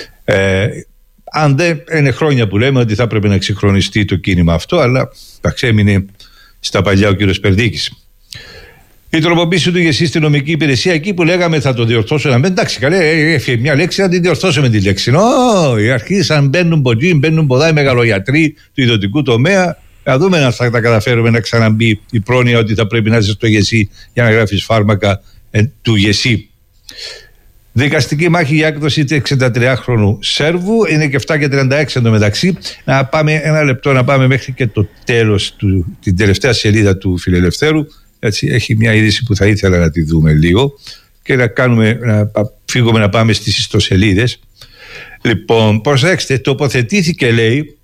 [SPEAKER 17] Αν δεν είναι χρόνια που λέμε ότι θα πρέπει να εξυγχρονιστεί το κίνημα αυτό, αλλά εντάξει, έμεινε στα παλιά ο κύριος Περδίκης. Η τροποποίηση του ηγεσί στην νομική υπηρεσία, εκεί που λέγαμε θα το διορθώσουμε. Εντάξει, καλέ, έφυγε μια λέξη να την διορθώσουμε τη λέξη. Αρχίσαν μπαίνουν ποτοί, μπαίνουν ποδά οι μεγαλογιατροί του ιδιωτικού τομέα. Να δούμε αν θα τα καταφέρουμε να ξαναμπεί η πρόνοια ότι θα πρέπει να είσαι στο ηγεσί για να γράφεις φάρμακα του ηγεσί. Δικαστική μάχη για έκδοση του 63χρονου Σέρβου. Είναι και 7:36 εντωμεταξύ. Να πάμε ένα λεπτό, να πάμε μέχρι και το τέλος, την τελευταία σελίδα του Φιλελευθέρου. Έτσι, έχει μια είδηση που θα ήθελα να τη δούμε λίγο και να φύγουμε να πάμε στις ιστοσελίδες. Λοιπόν, προσέξτε, τοποθετήθηκε, λέει,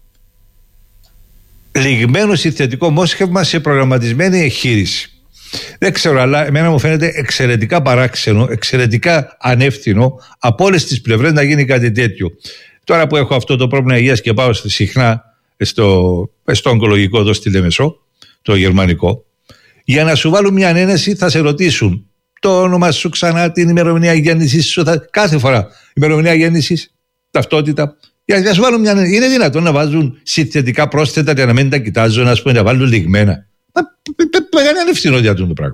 [SPEAKER 17] λιγμένο συνθετικό μόσχευμα σε προγραμματισμένη εγχείρηση. Δεν ξέρω, αλλά εμένα μου φαίνεται εξαιρετικά παράξενο, εξαιρετικά ανεύθυνο από όλες τις πλευρές να γίνει κάτι τέτοιο. Τώρα που έχω αυτό το πρόβλημα υγείας και πάω συχνά στο ογκολογικό εδώ στη Λεμεσό, το γερμανικό, για να σου βάλουν μια ανένεση θα σε ρωτήσουν το όνομα σου, ξανά την ημερομηνία γέννησης σου, κάθε φορά ημερομηνία γέννησης, ταυτότητα. Για να σου βάλουν μια ανένεση. Είναι δυνατόν να βάζουν συνθετικά πρόσθετα για να μην τα κοιτάζουν, να βάλουν λιγμένα. Μεγάλη ανευθυνότητα αυτό το πράγμα.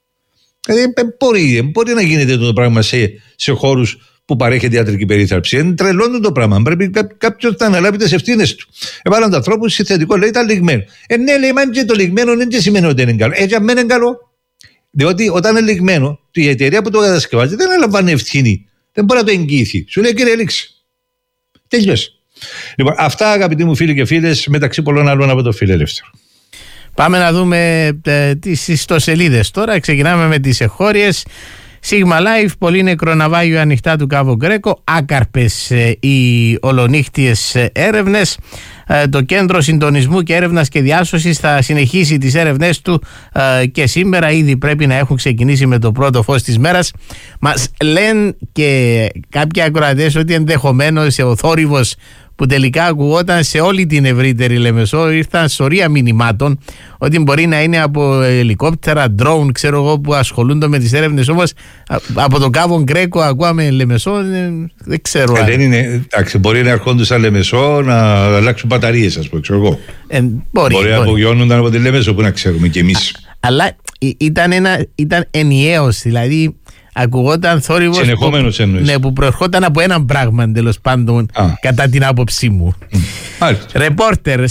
[SPEAKER 17] Μπορεί να γίνεται αυτό το πράγμα σε χώρους που παρέχεται ιατρική περίθαλψη. Είναι τρελό το πράγμα. Πρέπει κάποιος να αναλάβει τις ευθύνες του. Έβαλαν τον ανθρώπου συνθετικό, λέει ήταν λιγμένο. Ναι, λέει, μα και το λιγμένο δεν σημαίνει ότι είναι καλό. Έτσι, αν είναι καλό. Διότι όταν είναι λιγμένο, η εταιρεία που το κατασκευάζει δεν αναλαμβάνει ευθύνη. Δεν μπορεί να το εγγυηθεί. Σου λέει, κύριε, έληξε. Τελειώσε. Λοιπόν, αυτά, αγαπητοί μου φίλοι και φίλες, μεταξύ πολλών άλλων από το Φιλελεύθερο.
[SPEAKER 18] Πάμε να δούμε τις ιστοσελίδες τώρα. Ξεκινάμε με τις εγχώριες. Sigma Life, πολύ νεκρό ναυάγιο ανοιχτά του Κάβο Γκρέκο, άκαρπες οι ολονύχτιες έρευνες. Το Κέντρο Συντονισμού και Έρευνας και Διάσωσης θα συνεχίσει τις έρευνες του και σήμερα ήδη πρέπει να έχουν ξεκινήσει με το πρώτο φως της μέρας. Μας λένε και κάποιοι ακροατές ότι ενδεχομένως ο θόρυβος που τελικά ακουγόταν σε όλη την ευρύτερη Λεμεσό, ήρθαν σωρία μηνυμάτων ότι μπορεί να είναι από ελικόπτερα, drone, ξέρω εγώ, που ασχολούνται με τις έρευνες. Όμως από το Κάβο Γκρέκο ακούαμε Λεμεσό, δεν ξέρω.
[SPEAKER 17] Δεν είναι, μπορεί να ερχόντουσαν Λεμεσό να αλλάξουν μπαταρίες, ας πούμε, ξέρω εγώ. Μπορεί να απογειώνονταν από τη Λεμεσό, που να ξέρουμε κι εμείς.
[SPEAKER 18] Αλλά ήταν ενιαίος, δηλαδή ακουγόταν θόρυβος που προερχόταν από έναν πράγμα, τέλος πάντων, κατά την άποψή μου. Ρεπόρτερ,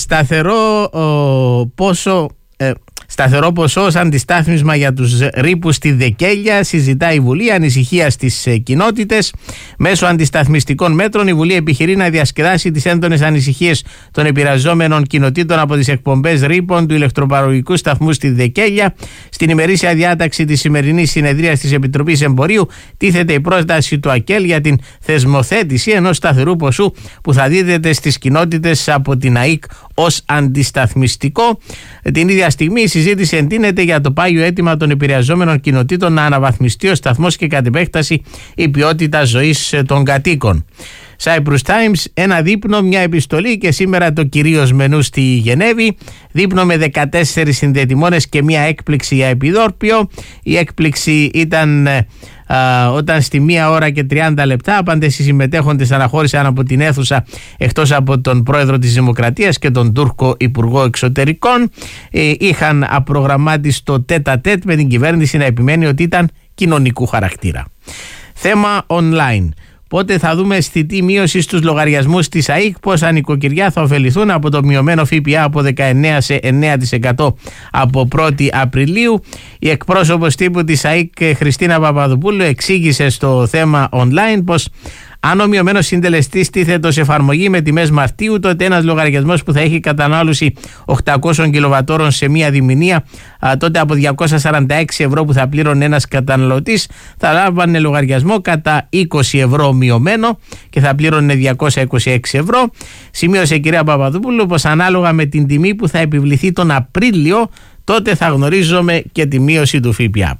[SPEAKER 18] σταθερό ποσό σαν αντιστάθμισμα για τους ρήπους στη Δεκέλεια, συζητά η Βουλή, ανησυχία στις κοινότητες. Μέσω αντισταθμιστικών μέτρων η Βουλή επιχειρεί να διασκεδάσει τις έντονες ανησυχίες των επηρεαζόμενων κοινοτήτων από τις εκπομπές ρήπων του ηλεκτροπαραγωγικού σταθμού στη Δεκέλεια. Στην ημερήσια διάταξη της σημερινής συνεδρίας της Επιτροπής Εμπορίου τίθεται η πρόταση του ΑΚΕΛ για την θεσμοθέτηση ενός σταθερού ποσού που θα δίδεται στις κοινότητες από την ΑΕΚ ως αντισταθμιστικό. Την ίδια στιγμή η συζήτηση εντείνεται για το πάγιο αίτημα των επηρεαζόμενων κοινοτήτων να αναβαθμιστεί ο σταθμός και κατ' επέκταση η ποιότητα ζωής των κατοίκων. Cyprus Times, ένα δείπνο, μια επιστολή και σήμερα το κυρίως μενού στη Γενέβη. Δείπνο με 14 συνδετημόνες και μια έκπληξη για επιδόρπιο. Η έκπληξη ήταν όταν στη 1 ώρα και 30 λεπτά άπαντες οι συμμετέχοντες αναχώρησαν από την αίθουσα εκτός από τον πρόεδρο της Δημοκρατίας και τον Τούρκο Υπουργό Εξωτερικών. Είχαν απρογραμμάτιστο τέτα-τέτ με την κυβέρνηση να επιμένει ότι ήταν κοινωνικού χαρακτήρα. Θέμα online. Πότε θα δούμε αισθητή μείωση στους λογαριασμούς της ΑΕΚ, πόσα νοικοκυριά θα ωφεληθούν από το μειωμένο ΦΠΑ από 19% σε 9% από 1η Απριλίου. Η εκπρόσωπος τύπου της ΑΕΚ, Χριστίνα Παπαδοπούλου, εξήγησε στο θέμα online πως Αν ο μειωμένος συντελεστής τίθεται σε εφαρμογή με τιμές Μαρτίου, τότε ένας λογαριασμός που θα έχει κατανάλωση 800 κιλοβατόρων σε μία διμηνία, τότε από 246 ευρώ που θα πλήρωνε ένας καταναλωτής, θα λάβανε λογαριασμό κατά 20 ευρώ μειωμένο και θα πλήρωνε 226 ευρώ. Σημείωσε η κυρία Παπαδοπούλου πως ανάλογα με την τιμή που θα επιβληθεί τον Απρίλιο, τότε θα γνωρίζουμε και τη μείωση του ΦΠΑ.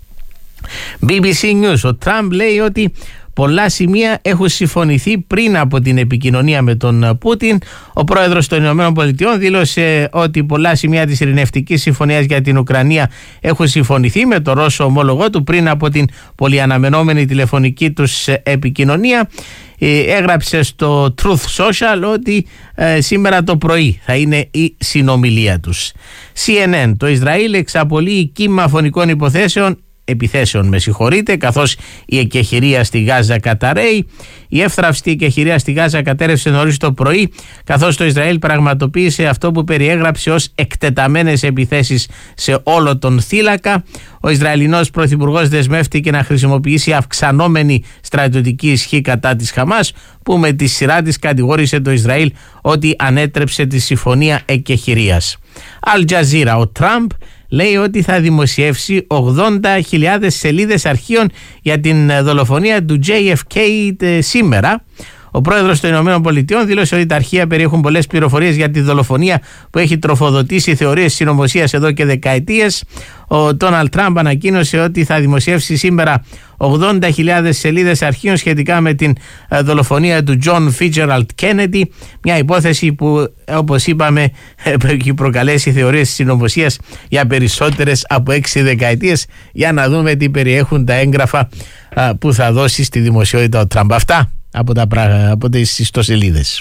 [SPEAKER 18] BBC News. Ο Τραμπ λέει ότι πολλά σημεία έχουν συμφωνηθεί πριν από την επικοινωνία με τον Πούτιν. Ο πρόεδρος των ΗΠΑ δήλωσε ότι πολλά σημεία της ειρηνευτικής συμφωνίας για την Ουκρανία έχουν συμφωνηθεί με τον Ρώσο ομόλογό του πριν από την πολυαναμενόμενη τηλεφωνική τους επικοινωνία. Έγραψε στο Truth Social ότι σήμερα το πρωί θα είναι η συνομιλία τους. CNN. Το Ισραήλ εξαπολύει κύμα φωνικών επιθέσεων, καθώς η εκεχηρία στη Γάζα καταραίει. Η εύθραυστη εκεχηρία στη Γάζα κατέρευσε νωρίς το πρωί, καθώς το Ισραήλ πραγματοποίησε αυτό που περιέγραψε ως εκτεταμένες επιθέσεις σε όλο τον θύλακα. Ο Ισραηλινός πρωθυπουργός δεσμεύτηκε να χρησιμοποιήσει αυξανόμενη στρατιωτική ισχύ κατά της Χαμάς, που με τη σειρά της κατηγόρησε το Ισραήλ ότι ανέτρεψε τη συμφωνία εκεχηρίας. Al Jazeera. Ο Τραμπ λέει ότι θα δημοσιεύσει 80.000 σελίδες αρχείων για την δολοφονία του JFK σήμερα. Ο πρόεδρος των ΗΠΑ δήλωσε ότι τα αρχεία περιέχουν πολλές πληροφορίες για τη δολοφονία που έχει τροφοδοτήσει θεωρίες συνωμοσίας εδώ και δεκαετίες. Ο Ντόναλντ Τραμπ ανακοίνωσε ότι θα δημοσιεύσει σήμερα 80.000 σελίδες αρχείων σχετικά με την δολοφονία του John Fitzgerald Kennedy, μια υπόθεση που, όπως είπαμε, έχει προκαλέσει θεωρίες συνωμοσίας για περισσότερες από 6 δεκαετίες. Για να δούμε τι περιέχουν τα έγγραφα που θα δώσει στη δημοσιότητα ο Τραμπ. Αυτά από τις ιστοσελίδες.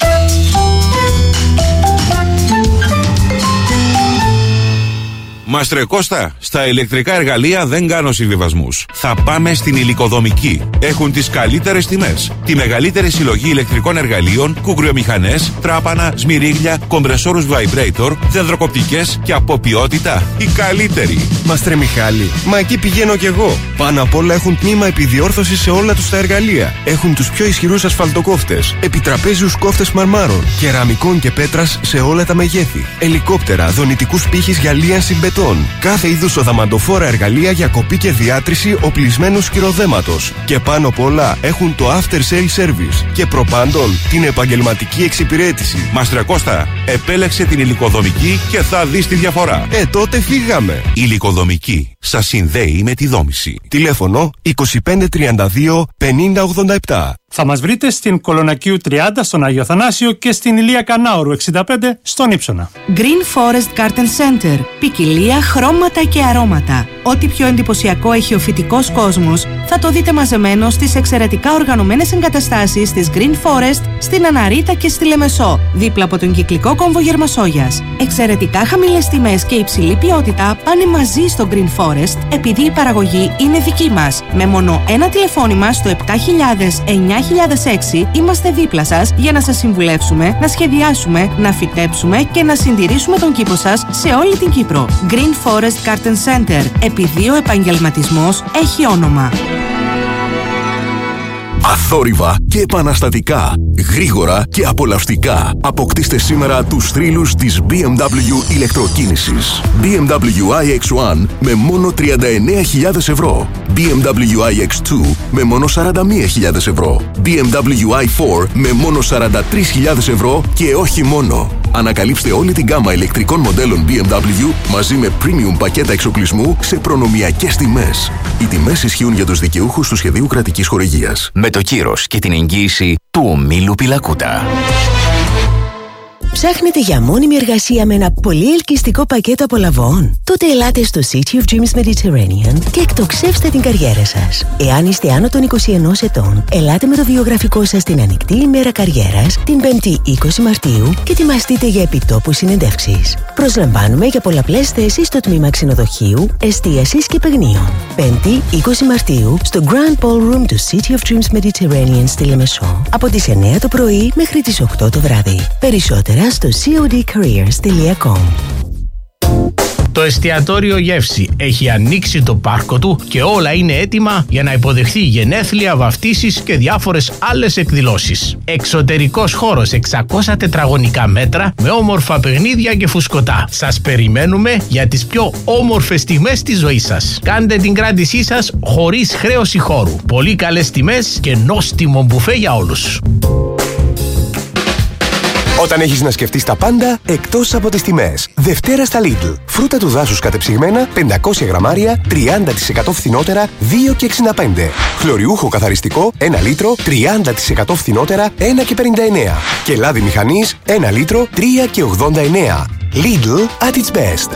[SPEAKER 1] Μαστρε Κώστα, στα ηλεκτρικά εργαλεία δεν κάνω συμβιβασμούς. Θα πάμε στην Υλικοδομική. Έχουν τις καλύτερες τιμές. Τη μεγαλύτερη συλλογή ηλεκτρικών εργαλείων, κουγκριομηχανές, τράπανα, σμυρίγλια, κομπρεσόρους vibrator, δεντροκοπτικές και από ποιότητα η καλύτερη.
[SPEAKER 22] Μαστρε Μιχάλη, μα εκεί πηγαίνω κι εγώ. Πάνω απ' όλα έχουν τμήμα επιδιόρθωσης σε όλα τους τα εργαλεία. Έχουν τους πιο ισχυρούς ασφαλτοκόφτες, επιτραπέζιους κόφτες μαρμάρων, κεραμικών και πέτρας σε όλα τα μεγέθη. Ελικόπτερα, δονητικούς πύχης για λίανση μπετών. Κάθε είδους οδαμαντοφόρα εργαλεία για κοπή και διάτρηση οπλισμένου σκυροδέματος. Και πάνω απ' όλα έχουν το after sale service. Και προπάντων την επαγγελματική εξυπηρέτηση.
[SPEAKER 1] Μαστρε Κώστα, επέλεξε την Υλικοδομική και θα δεις τη διαφορά.
[SPEAKER 22] Τότε φύγαμε.
[SPEAKER 1] Υλικοδομική. Σας συνδέει με τη δόμηση.
[SPEAKER 22] Τηλέφωνο 2532 5087.
[SPEAKER 23] Θα μας βρείτε στην Κολονακίου 30 στον Άγιο Θανάσιο και στην Ηλία Κανάωρου 65 στον Ύψονα.
[SPEAKER 2] Green Forest Garden Center. Ποικιλία, χρώματα και αρώματα. Ό,τι πιο εντυπωσιακό έχει ο φυτικός κόσμος θα το δείτε μαζεμένο στις εξαιρετικά οργανωμένες εγκαταστάσεις της Green Forest στην Αναρίτα και στη Λεμεσό, δίπλα από τον κυκλικό κόμβο Γερμασόγιας. Εξαιρετικά χαμηλές τιμές και υψηλή ποιότητα πάνε μαζί στο Green Forest, επειδή η παραγωγή είναι δική μας. Με μόνο ένα τηλεφώνημα στο 7000-9006 είμαστε δίπλα σας για να σας συμβουλεύσουμε, να σχεδιάσουμε, να φυτέψουμε και να συντηρήσουμε τον κήπο σας σε όλη την Κύπρο. Green Forest Garden Center. Επειδή ο επαγγελματισμός έχει όνομα.
[SPEAKER 11] Αθόρυβα και επαναστατικά, γρήγορα και απολαυστικά. Αποκτήστε σήμερα τους θρύλους της BMW ηλεκτροκίνησης. BMW iX1 με μόνο 39.000 ευρώ. BMW iX2 με μόνο 41.000 ευρώ. BMW i4 με μόνο 43.000 ευρώ και όχι μόνο. Ανακαλύψτε όλη την γκάμα ηλεκτρικών μοντέλων BMW μαζί με premium πακέτα εξοπλισμού σε προνομιακές τιμές. Οι τιμές ισχύουν για τους δικαιούχους του σχεδίου κρατικής χορηγίας.
[SPEAKER 12] Με το κύρος και την εγγύηση του ομίλου Πιλακούτα.
[SPEAKER 4] Ψάχνετε για μόνιμη εργασία με ένα πολύ ελκυστικό πακέτο απολαβών? Τότε ελάτε στο City of Dreams Mediterranean και εκτοξεύστε την καριέρα σας. Εάν είστε άνω των 21 ετών, ελάτε με το βιογραφικό σας στην ανοιχτή ημέρα καριέρας την 5η 20 Μαρτίου και ετοιμαστείτε για επιτόπου συνεντεύξεις. Προσλαμβάνουμε για πολλαπλές θέσεις στο τμήμα ξενοδοχείου, εστίασης και παιγνίων. 5η 20 Μαρτίου στο Grand Ballroom του City of Dreams Mediterranean στη Λεμεσό από τις 9 το πρωί μέχρι τις 8 το βράδυ. Περισσότερα στο codcareers.com.
[SPEAKER 18] Το εστιατόριο Γεύση έχει ανοίξει το πάρκο του και όλα είναι έτοιμα για να υποδεχθεί γενέθλια, βαφτίσεις και διάφορες άλλες εκδηλώσεις. Εξωτερικός χώρος 600 τετραγωνικά μέτρα με όμορφα παιχνίδια και φουσκωτά. Σας περιμένουμε για τις πιο όμορφες στιγμές της ζωής σας. Κάντε την κράτησή σας χωρίς χρέωση χώρου. Πολύ καλές τιμές και νόστιμο μπουφέ για όλους.
[SPEAKER 11] Όταν έχεις να σκεφτείς τα πάντα εκτός από τις τιμές. Δευτέρα στα Lidl. Φρούτα του δάσους κατεψυγμένα 500 γραμμάρια 30% φθηνότερα 2,65. Χλωριούχο καθαριστικό 1 λίτρο 30% φθηνότερα 1,59. Και λάδι μηχανής 1 λίτρο 3,89. Lidl at its best.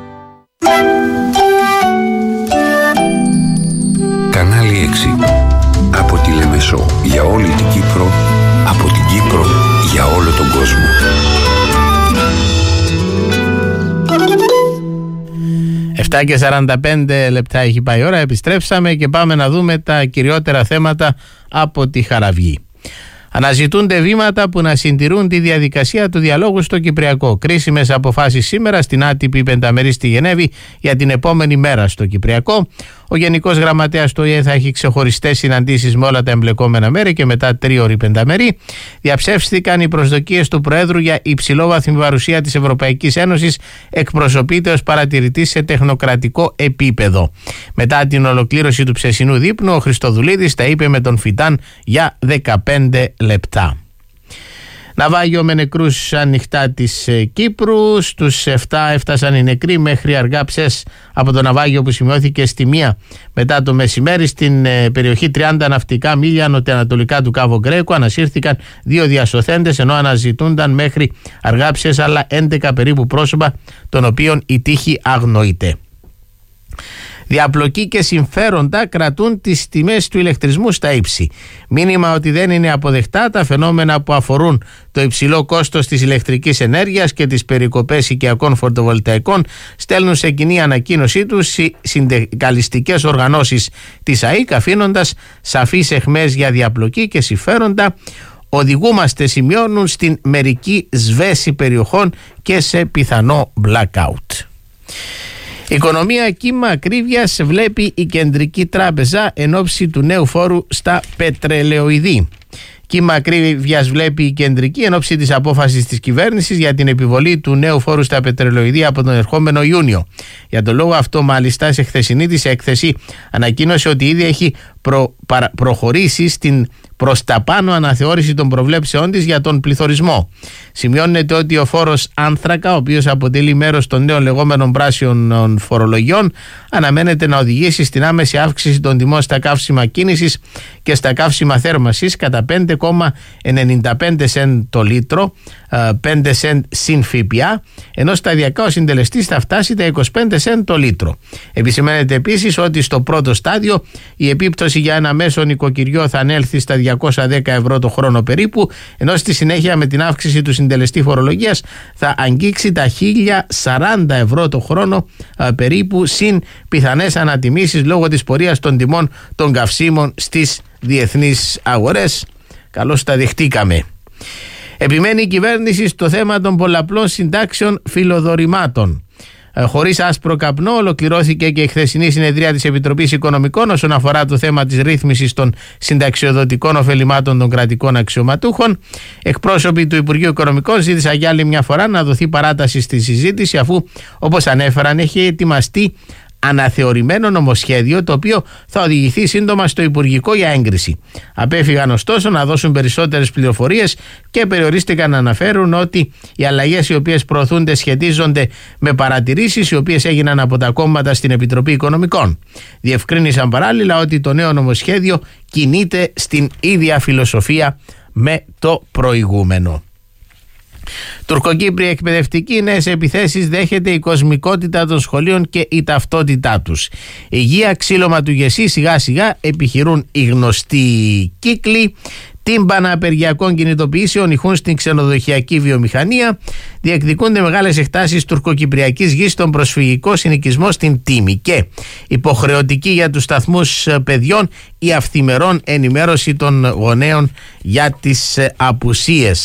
[SPEAKER 5] Κανάλι 6. Από τη Λεμεσό για όλη την Κύπρο, από την Κύπρο για όλο τον κόσμο.
[SPEAKER 18] Εφτά και 45 λεπτά έχει πάει η ώρα, επιστρέψαμε και πάμε να δούμε τα κυριότερα θέματα από τη Χαραυγή. Αναζητούνται βήματα που να συντηρούν τη διαδικασία του διαλόγου στο Κυπριακό. Κρίσιμες αποφάσεις σήμερα στην άτυπη πενταμερή στη Γενέβη για την επόμενη μέρα στο Κυπριακό. Ο Γενικός Γραμματέας του ΟΗΕ θα έχει ξεχωριστές συναντήσεις με όλα τα εμπλεκόμενα μέρη και μετά τρίωρη πενταμερή. Διαψεύστηκαν οι προσδοκίες του Προέδρου για υψηλόβαθμη παρουσία της Ευρωπαϊκής Ένωσης, εκπροσωπείται ως παρατηρητής σε τεχνοκρατικό επίπεδο. Μετά την ολοκλήρωση του ψεσινού δείπνου, ο Χριστοδουλίδης τα είπε με τον Φιτάν για 15 λεπτά. Ναυάγιο με νεκρούς ανοιχτά της Κύπρου. Στους 7 έφτασαν οι νεκροί μέχρι αργά ψες από το ναυάγιο που σημειώθηκε στη 1 μετά το μεσημέρι στην περιοχή 30 ναυτικά μίλια νοτιοανατολικά του Κάβο Γκρέκο. Ανασύρθηκαν 2 διασωθέντες, ενώ αναζητούνταν μέχρι αργά ψες άλλα 11 περίπου πρόσωπα, των οποίων η τύχη αγνοείται. Διαπλοκή και συμφέροντα κρατούν τις τιμές του ηλεκτρισμού στα ύψη. Μήνυμα ότι δεν είναι αποδεκτά τα φαινόμενα που αφορούν το υψηλό κόστος της ηλεκτρικής ενέργειας και τις περικοπές οικιακών φωτοβολταϊκών στέλνουν σε κοινή ανακοίνωσή τους οι συνδικαλιστικές οργανώσεις της ΑΕΚ, αφήνοντας σαφείς αιχμές για διαπλοκή και συμφέροντα. Οδηγούμαστε, σημειώνουν, στην μερική σβέση περιοχών και σε πιθανό blackout. Οικονομία κύμα ακρίβειας βλέπει η Κεντρική Τράπεζα εν ώψη του νέου φόρου στα πετρελαιοειδή. Κύμα ακρίβειας βλέπει η Κεντρική εν ώψη της απόφασης της κυβέρνησης για την επιβολή του νέου φόρου στα πετρελαιοειδή από τον ερχόμενο Ιούνιο. Για τον λόγο αυτό, μάλιστα, σε χθεσινή της έκθεση ανακοίνωσε ότι ήδη έχει προχωρήσει στην προς τα πάνω αναθεώρηση των προβλέψεών της για τον πληθωρισμό. Σημειώνεται ότι ο φόρος άνθρακα, ο οποίος αποτελεί μέρος των νέων λεγόμενων πράσινων φορολογιών, αναμένεται να οδηγήσει στην άμεση αύξηση των τιμών στα καύσιμα κίνησης και στα καύσιμα θέρμασης κατά 5,95 σεντ το λίτρο, 5 σεντ συν ΦΠΑ, ενώ σταδιακά ο συντελεστής θα φτάσει τα 25 σεντ το λίτρο. Επισημαίνεται επίσης ότι στο πρώτο στάδιο η επίπτωση για ένα μέσο νοικοκυριό θα ανέλθει στα 210 ευρώ το χρόνο περίπου, ενώ στη συνέχεια με την αύξηση του συντελεστή φορολογίας θα αγγίξει τα 1040 ευρώ το χρόνο περίπου, συν πιθανές ανατιμήσεις λόγω της πορείας των τιμών των καυσίμων στις διεθνείς αγορές. Καλώς τα δεχτήκαμε. Επιμένει η κυβέρνηση στο θέμα των πολλαπλών συντάξεων φιλοδορημάτων. Χωρίς άσπρο καπνό ολοκληρώθηκε και η χθεσινή συνεδρία της Επιτροπής Οικονομικών όσον αφορά το θέμα της ρύθμισης των συνταξιοδοτικών ωφελημάτων των κρατικών αξιωματούχων. Εκπρόσωποι του Υπουργείου Οικονομικών ζήτησαν για άλλη μια φορά να δοθεί παράταση στη συζήτηση, αφού, όπως ανέφεραν, έχει ετοιμαστεί αναθεωρημένο νομοσχέδιο, το οποίο θα οδηγηθεί σύντομα στο Υπουργικό για έγκριση. Απέφυγαν ωστόσο να δώσουν περισσότερες πληροφορίες και περιορίστηκαν να αναφέρουν ότι οι αλλαγές οι οποίες προωθούνται σχετίζονται με παρατηρήσεις οι οποίες έγιναν από τα κόμματα στην Επιτροπή Οικονομικών. Διευκρίνησαν παράλληλα ότι το νέο νομοσχέδιο κινείται στην ίδια φιλοσοφία με το προηγούμενο. Τουρκοκύπρια εκπαιδευτική, νέες επιθέσεις δέχεται η κοσμικότητα των σχολείων και η ταυτότητά τους. Υγεία, ξύλωμα του Γεσί, σιγά σιγά επιχειρούν οι γνωστοί κύκλοι. Τύμπανα απεργιακών κινητοποιήσεων ηχούν στην ξενοδοχειακή βιομηχανία. Διεκδικούνται μεγάλες εκτάσεις τουρκοκυπριακής γης στον προσφυγικό συνοικισμό στην Τίμη. Και υποχρεωτική για τους σταθμούς παιδιών η αυθημερών ενημέρωση των γονέων για τις απουσίες.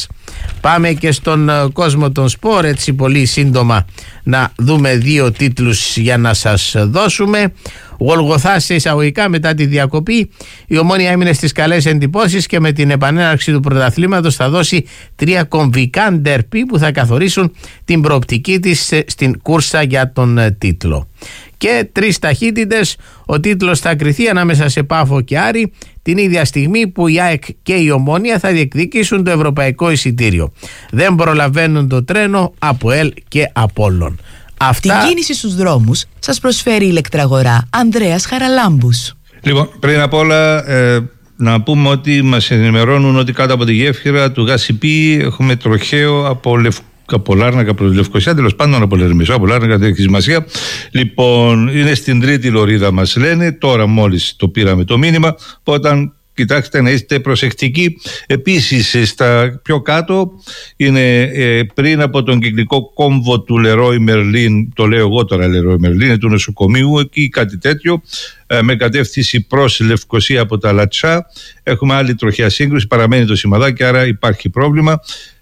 [SPEAKER 18] Πάμε και στον κόσμο των σπορ, έτσι πολύ σύντομα να δούμε 2 τίτλους για να σας δώσουμε. Γολγοθά σε εισαγωγικά μετά τη διακοπή. Η Ομόνοια έμεινε στις καλές εντυπώσεις και με την επανέναρξη του πρωταθλήματος θα δώσει 3 κομβικά ντερπί που θα καθορίσουν την προοπτική της στην κούρσα για τον τίτλο. Και 3 ταχύτητες. Ο τίτλος θα κριθεί ανάμεσα σε Πάφο και Άρη την ίδια στιγμή που η ΑΕΚ και η Ομόνοια θα διεκδικήσουν το ευρωπαϊκό εισιτήριο. Δεν προλαβαίνουν το τρένο ΑΠΟΕΛ και Απόλλων.
[SPEAKER 7] Την κίνηση στους δρόμους σας προσφέρει η ηλεκτραγορά Ανδρέας Χαραλάμπους.
[SPEAKER 17] Λοιπόν, πριν απ' όλα να πούμε ότι μας ενημερώνουν ότι κάτω από τη γέφυρα του ΓΑΣΥΠΗ έχουμε τροχαίο από Λάρνακα προς Λευκοσία, τέλος πάντων από Λερμισό, από Λάρνακα, δεν έχει σημασία. Λοιπόν, είναι στην 3η λωρίδα μας λένε, τώρα μόλις το πήραμε το μήνυμα, οπότε κοιτάξτε να είστε προσεκτικοί. Επίσης στα πιο κάτω είναι πριν από τον κυκλικό κόμβο του Λερόι Μερλίν, το λέω εγώ τώρα Λερόι Μερλίν, του νοσοκομείου εκεί κάτι τέτοιο, με κατεύθυνση προς Λευκοσία από τα Λατσά. Έχουμε άλλη τροχιά σύγκρουση, παραμένει το σημαδάκι, άρα υπάρχει πρόβλημα.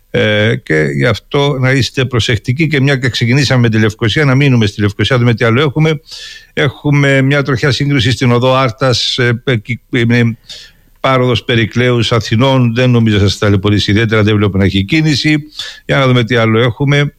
[SPEAKER 17] Και γι' αυτό να είστε προσεκτικοί, και μια και ξεκινήσαμε με τη Λευκοσία, να μείνουμε στη Λευκοσία, δούμε τι άλλο έχουμε. Έχουμε μια τροχιά σύγκρουση στην οδό Άρτας, είναι πάροδος Περικλέους Αθηνών, δεν νομίζω σας ταλαιπωρήσει ιδιαίτερα, δεν βλέπω να έχει κίνηση. Για να δούμε τι άλλο έχουμε.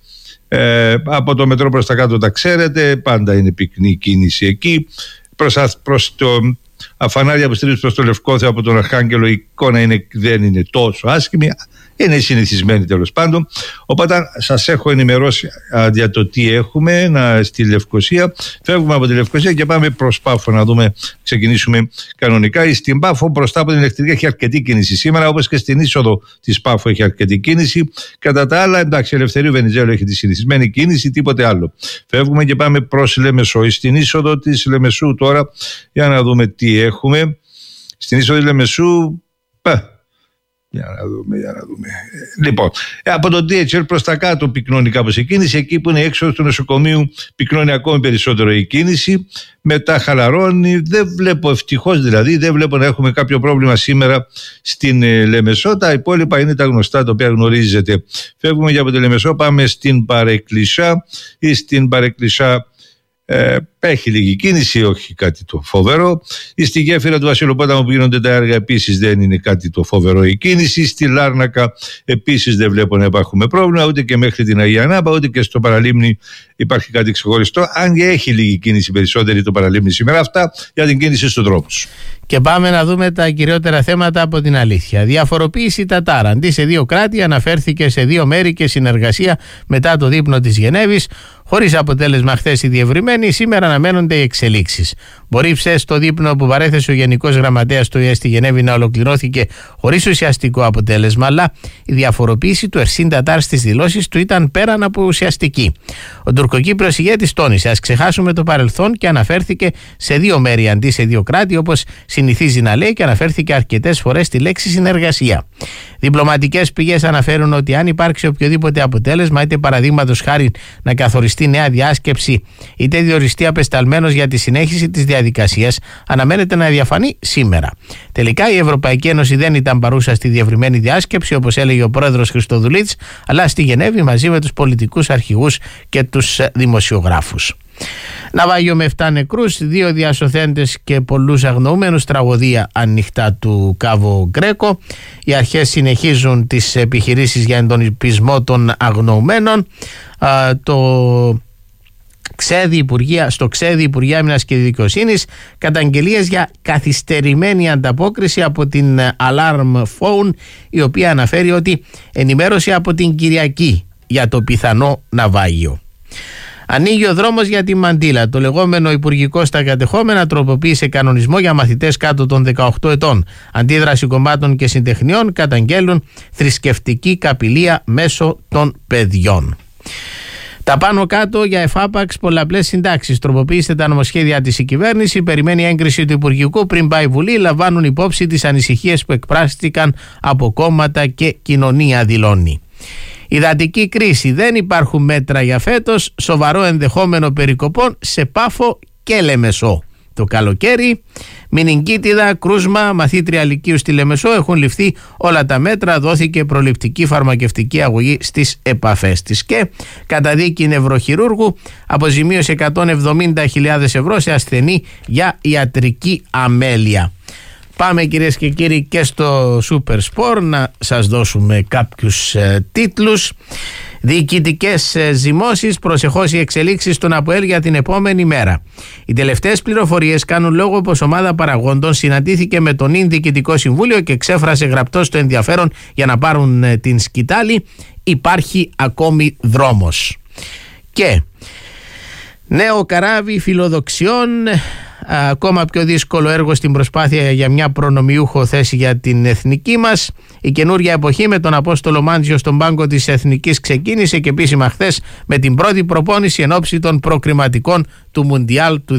[SPEAKER 17] Από το μετρό προς τα κάτω τα ξέρετε, πάντα είναι πυκνή κίνηση εκεί. Προς το αφανάρια που στρίβει προς το Λευκόθεο από τον Αρχάγγελο, η εικόνα δεν είναι τόσο άσχημη, είναι συνηθισμένη τέλος πάντων. Οπότε σας έχω ενημερώσει για το τι έχουμε στη Λευκοσία. Φεύγουμε από τη Λευκοσία και πάμε προς Πάφο να δούμε, ξεκινήσουμε κανονικά. Στην Πάφο μπροστά από την ηλεκτρική έχει αρκετή κίνηση σήμερα, όπως και στην είσοδο της Πάφο έχει αρκετή κίνηση. Κατά τα άλλα, εντάξει, Ελευθερίου Βενιζέλου έχει τη συνηθισμένη κίνηση, τίποτε άλλο. Φεύγουμε και πάμε προς Λεμεσό. Στην είσοδο της Λεμεσού τώρα, για να δούμε τι έχουμε. Στην είσοδο της Λεμεσού, για να δούμε. Λοιπόν, από το DHL προς τα κάτω πυκνώνει κάπως η κίνηση. Εκεί που είναι η έξοδος του νοσοκομείου πυκνώνει ακόμη περισσότερο η κίνηση. Μετά χαλαρώνει. Δεν βλέπω, ευτυχώς δηλαδή, δεν βλέπω να έχουμε κάποιο πρόβλημα σήμερα στην Λεμεσό. Τα υπόλοιπα είναι τα γνωστά, τα οποία γνωρίζετε. Φεύγουμε για από τη Λεμεσό, πάμε στην Παρεκκλησά. Ή στην Παρεκκλησά έχει λίγη κίνηση, όχι κάτι το φοβερό. Στη γέφυρα του Βασιλοπόταμου που γίνονται τα έργα επίσης δεν είναι κάτι το φοβερό η κίνηση. Στη Λάρνακα επίσης δεν βλέπω να υπάρχουμε πρόβλημα, ούτε και μέχρι την Αγία Νάπα, ούτε και στο Παραλίμνη υπάρχει κάτι ξεχωριστό, αν και έχει λίγη κίνηση περισσότερη το Παραλίμνη σήμερα. Αυτά για την κίνηση στους δρόμους.
[SPEAKER 18] Και πάμε να δούμε τα κυριότερα θέματα από την αλήθεια. Διαφοροποίηση Τατάρα. Αντί σε 2 κράτη, αναφέρθηκε σε 2 μέρη και συνεργασία μετά το δείπνο της Γενέβης. Χωρίς αποτέλεσμα χθες η διευρυμένη, σήμερα αναμένονται οι εξελίξεις. Μπορεί στο δείπνο που παρέθεσε ο Γενικός Γραμματέας του ΟΗΕ στη Γενέβη να ολοκληρώθηκε χωρίς ουσιαστικό αποτέλεσμα, αλλά η διαφοροποίηση του Ερσίν Τατάρ στις δηλώσεις του ήταν πέραν από ουσιαστική. Ο τουρκοκύπριος ηγέτης τόνισε: ας ξεχάσουμε το παρελθόν, και αναφέρθηκε σε 2 μέρη αντί σε 2 κράτη, όπως συνηθίζει να λέει, και αναφέρθηκε αρκετές φορές στη λέξη συνεργασία. Διπλωματικές πηγές αναφέρουν ότι αν υπάρξει οποιοδήποτε αποτέλεσμα, είτε παραδείγματος χάρη να καθοριστεί νέα διάσκεψη, είτε διοριστεί απεσταλμένος για τη συνέχιση της διαδικασίας, αναμένεται να διαφανεί σήμερα. Τελικά η Ευρωπαϊκή Ένωση δεν ήταν παρούσα στη διευρυμένη διάσκεψη, όπως έλεγε ο πρόεδρος Χριστοδουλίτης, αλλά στη Γενέβη μαζί με τους πολιτικούς αρχηγούς και τους δημοσιογράφους. Ναυάγιο με 7 νεκρούς, 2 διασωθέντες και πολλούς αγνοούμενους, τραγωδία ανοιχτά του Κάβο Γκρέκο. Οι αρχές συνεχίζουν τις επιχειρήσεις για εντοπισμό των αγνοουμένων. Στο ΞΕΔ, Υπουργεία Άμυνας και Δικαιοσύνης, καταγγελίες για καθυστερημένη ανταπόκριση από την Alarm Phone, η οποία αναφέρει ότι ενημέρωσε από την Κυριακή για το πιθανό ναυάγιο. Ανοίγει ο δρόμος για τη Μαντήλα. Το λεγόμενο υπουργικό στα κατεχόμενα τροποποίησε κανονισμό για μαθητές κάτω των 18 ετών. Αντίδραση κομμάτων και συντεχνιών καταγγέλουν θρησκευτική καπηλεία μέσω των παιδιών. Τα πάνω κάτω για εφάπαξ πολλαπλές συντάξεις. Τροποποίησε τα νομοσχέδια της η κυβέρνηση. Περιμένει έγκριση του Υπουργικού πριν πάει Βουλή. Λαμβάνουν υπόψη τις ανησυχίες που εκφράστηκαν από κόμματα και κοινωνία, δηλώνει. Υδατική κρίση. Δεν υπάρχουν μέτρα για φέτος. Σοβαρό ενδεχόμενο περικοπών σε Πάφο και Λεμεσό. το καλοκαίρι. Μηνυγκίτιδα, κρούσμα, μαθήτρια λυκείου στη Λεμεσό, έχουν ληφθεί όλα τα μέτρα, δόθηκε προληπτική φαρμακευτική αγωγή στις επαφές της. Και καταδίκη νευροχειρούργου, αποζημίωση 170.000 ευρώ σε ασθενή για ιατρική αμέλεια. Πάμε κυρίες και κύριοι και στο Super Sport να σας δώσουμε κάποιους τίτλους. Διοικητικές ζυμώσεις, προσεχώς οι εξελίξεις στον ΑΠΟΕΛ για την επόμενη μέρα. Οι τελευταίες πληροφορίες κάνουν λόγο πως ομάδα παραγόντων συναντήθηκε με τον ΙΝ Διοικητικό Συμβούλιο και εξέφρασε γραπτός το ενδιαφέρον για να πάρουν την σκητάλη. Υπάρχει ακόμη δρόμος. Και νέο καράβι φιλοδοξιών, ακόμα πιο δύσκολο έργο στην προσπάθεια για μια προνομιούχο θέση για την εθνική μας. Η καινούρια εποχή με τον Απόστολο Μάντζιο στον πάγκο της εθνικής ξεκίνησε και επίσημα χθες με την πρώτη προπόνηση εν ώψη των προκριματικών του Μουντιάλ του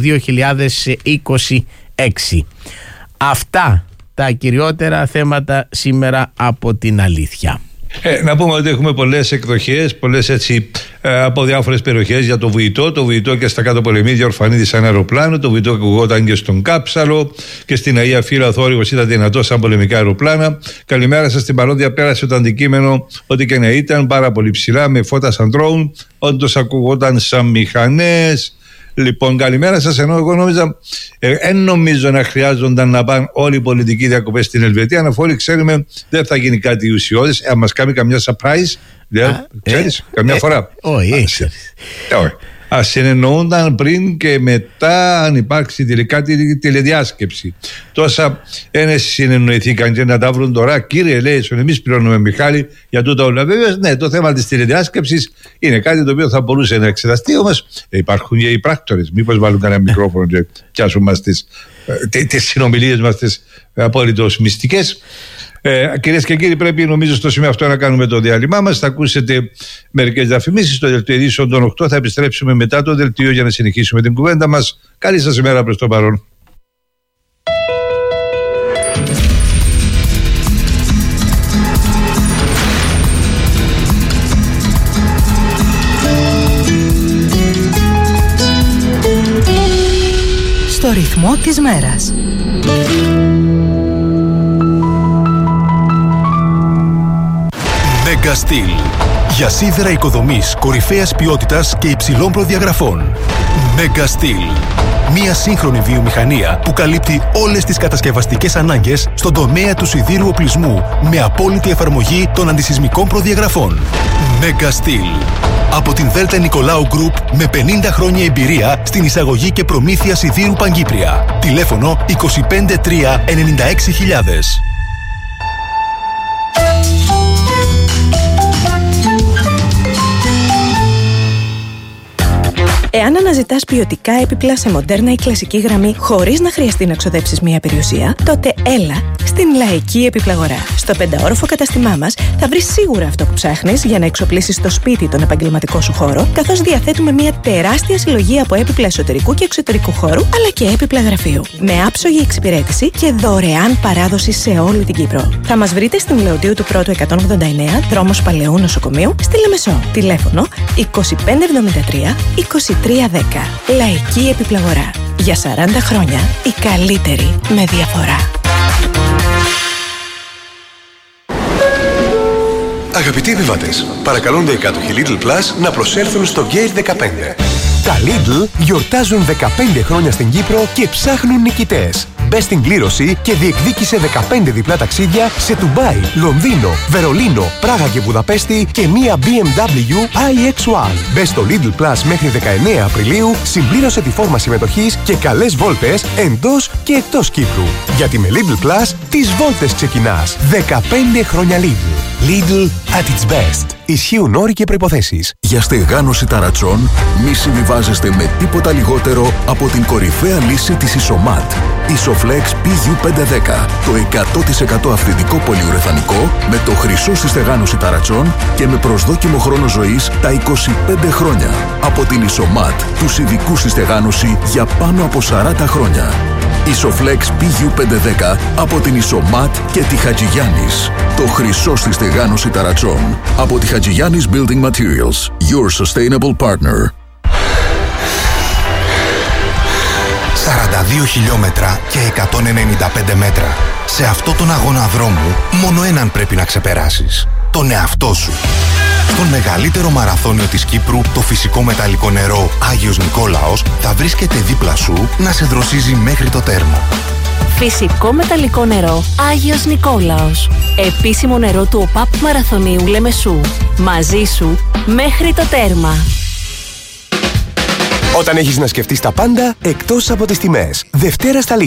[SPEAKER 18] 2026. Αυτά τα κυριότερα θέματα σήμερα από την αλήθεια.
[SPEAKER 17] Να πούμε ότι έχουμε πολλές εκδοχές, πολλές έτσι από διάφορες περιοχές για το βουητό. Το βουητό και στα κάτω πολεμίδια Ορφανίδη σαν αεροπλάνο. Το βουητό ακουγόταν και στον Κάψαλο και στην Αγία Φύλλα ο θόρυβος ήταν δυνατός σαν πολεμικά αεροπλάνα. Καλημέρα σας, στην παρόντια πέρασε το αντικείμενο, ό,τι και να ήταν, πάρα πολύ ψηλά με φώτα σαν ντρόουν. Όντως ακουγόταν σαν μηχανές. Λοιπόν, καλημέρα σας. Ενώ εγώ νόμιζα, νομίζω να χρειάζονταν να πάνε όλοι οι πολιτικοί διακοπές στην Ελβετία, αφού όλοι ξέρουμε δεν θα γίνει κάτι ουσιώδες. Αν μας κάνει καμιά surprise, ξέρεις, καμιά φορά.
[SPEAKER 18] Όχι.
[SPEAKER 17] Ας συνεννοούνταν πριν και μετά, αν υπάρξει τελικά τηλεδιάσκεψη. Τόσα συνεννοηθήκαν και να τα βρουν τώρα. Κύριε, λέει, εμείς πληρώνουμε, Μιχάλη, για τούτα όλα. Βέβαια, ναι, το θέμα της τηλεδιάσκεψης είναι κάτι το οποίο θα μπορούσε να εξεταστεί, όμως υπάρχουν και οι πράκτορες. Μήπως βάλουν κανένα μικρόφωνο και πιάσουν μας τις συνομιλίες μας, τις απόλυτος μυστικές. Κυρίες και κύριοι, πρέπει νομίζω στο σημείο αυτό να κάνουμε το διάλειμμά μας. Θα ακούσετε μερικές διαφημίσεις στο δελτίο ειδήσεων των 8. Θα επιστρέψουμε μετά το δελτίο για να συνεχίσουμε την κουβέντα μας. Καλή σας ημέρα προς το παρόν.
[SPEAKER 2] Στο ρυθμό της μέρας.
[SPEAKER 16] Megastil. Για σίδερα οικοδομής κορυφαίας ποιότητας και υψηλών προδιαγραφών. Megastil. Μια σύγχρονη βιομηχανία που καλύπτει όλες τις κατασκευαστικές ανάγκες στον τομέα του σιδήρου οπλισμού με απόλυτη εφαρμογή των αντισυσμικών προδιαγραφών. Megastil. Από την Δέλτα Νικολάου Group με 50 χρόνια εμπειρία στην εισαγωγή και προμήθεια σιδήρου Παγκύπρια. Τηλέφωνο 25 3 96 000.
[SPEAKER 4] Εάν αναζητάς ποιοτικά έπιπλα σε μοντέρνα ή κλασική γραμμή χωρίς να χρειαστεί να ξοδέψεις μία περιουσία, τότε έλα στην Λαϊκή Επιπλαγορά. Στο 5όροφο καταστημά μας θα βρεις σίγουρα αυτό που ψάχνεις για να εξοπλίσεις το σπίτι τον επαγγελματικό σου χώρο, καθώς διαθέτουμε μία τεράστια συλλογή από έπιπλα εσωτερικού και εξωτερικού χώρου, αλλά και έπιπλα γραφείου. Με άψογη εξυπηρέτηση και δωρεάν παράδοση σε όλη την Κύπρο. Θα μας βρείτε στην Λεωτίου του Πρώτου 189, δρόμος Παλαιού Νοσοκομείου, στη Λεμεσό. Τηλέφωνο 2573 2310. Λαϊκή Επιπλαγορά. Για 40 χρόνια η καλύτερη με διαφορά.
[SPEAKER 11] Αγαπητοί επιβάτες, παρακαλούνται οι κάτοχοι Lidl Plus να προσέλθουν στο Gate 15.
[SPEAKER 15] Τα Lidl γιορτάζουν 15 χρόνια στην Κύπρο και ψάχνουν νικητές. Μπες στην κλήρωση και διεκδίκησε 15 διπλά ταξίδια σε Ντουμπάι, Λονδίνο, Βερολίνο, Πράγα και Βουδαπέστη και μία BMW iX1. Μπες στο Lidl Plus μέχρι 19 Απριλίου, συμπλήρωσε τη φόρμα συμμετοχής και καλές βόλτες εντός και εκτός Κύπρου. Γιατί με Lidl Plus τις βόλτες ξεκινάς. 15 χρόνια Lidl. Lidl at its best. Ισχύουν όροι και προϋποθέσεις.
[SPEAKER 11] Για στεγάνωση ταρατσών, μη συμβιβάζεστε με τίποτα λιγότερο από την κορυφαία λύση της Isomat. Isoflex PU510. Το 100% αυθεντικό πολυουρεθανικό με το χρυσό στη στεγάνωση ταρατσών και με προσδόκιμο χρόνο ζωής τα 25 χρόνια. Από την Isomat, τους ειδικούς στη στεγάνωση για πάνω από 40 χρόνια. Isoflex PU510 από την Isomat και τη Χατζηγιάννης. Το χρυσό στη στεγάνωση ταρατσών. Από τη Χατζηγιάννης Building Materials. Your sustainable partner.
[SPEAKER 8] 2 χιλιόμετρα και 195 μέτρα. Σε αυτό τον αγώνα δρόμου, μόνο έναν πρέπει να ξεπεράσεις. Τον εαυτό σου. Στον μεγαλύτερο μαραθώνιο της Κύπρου, το φυσικό μεταλλικό νερό Άγιος Νικόλαος θα βρίσκεται δίπλα σου να σε δροσίζει μέχρι το τέρμα.
[SPEAKER 9] Φυσικό μεταλλικό νερό Άγιος Νικόλαος. Επίσημο νερό του ΟΠΑΠ Μαραθωνίου Λεμεσού. Μαζί σου μέχρι το τέρμα.
[SPEAKER 10] Όταν έχεις να σκεφτείς τα πάντα εκτός από τις τιμές. Δευτέρα στα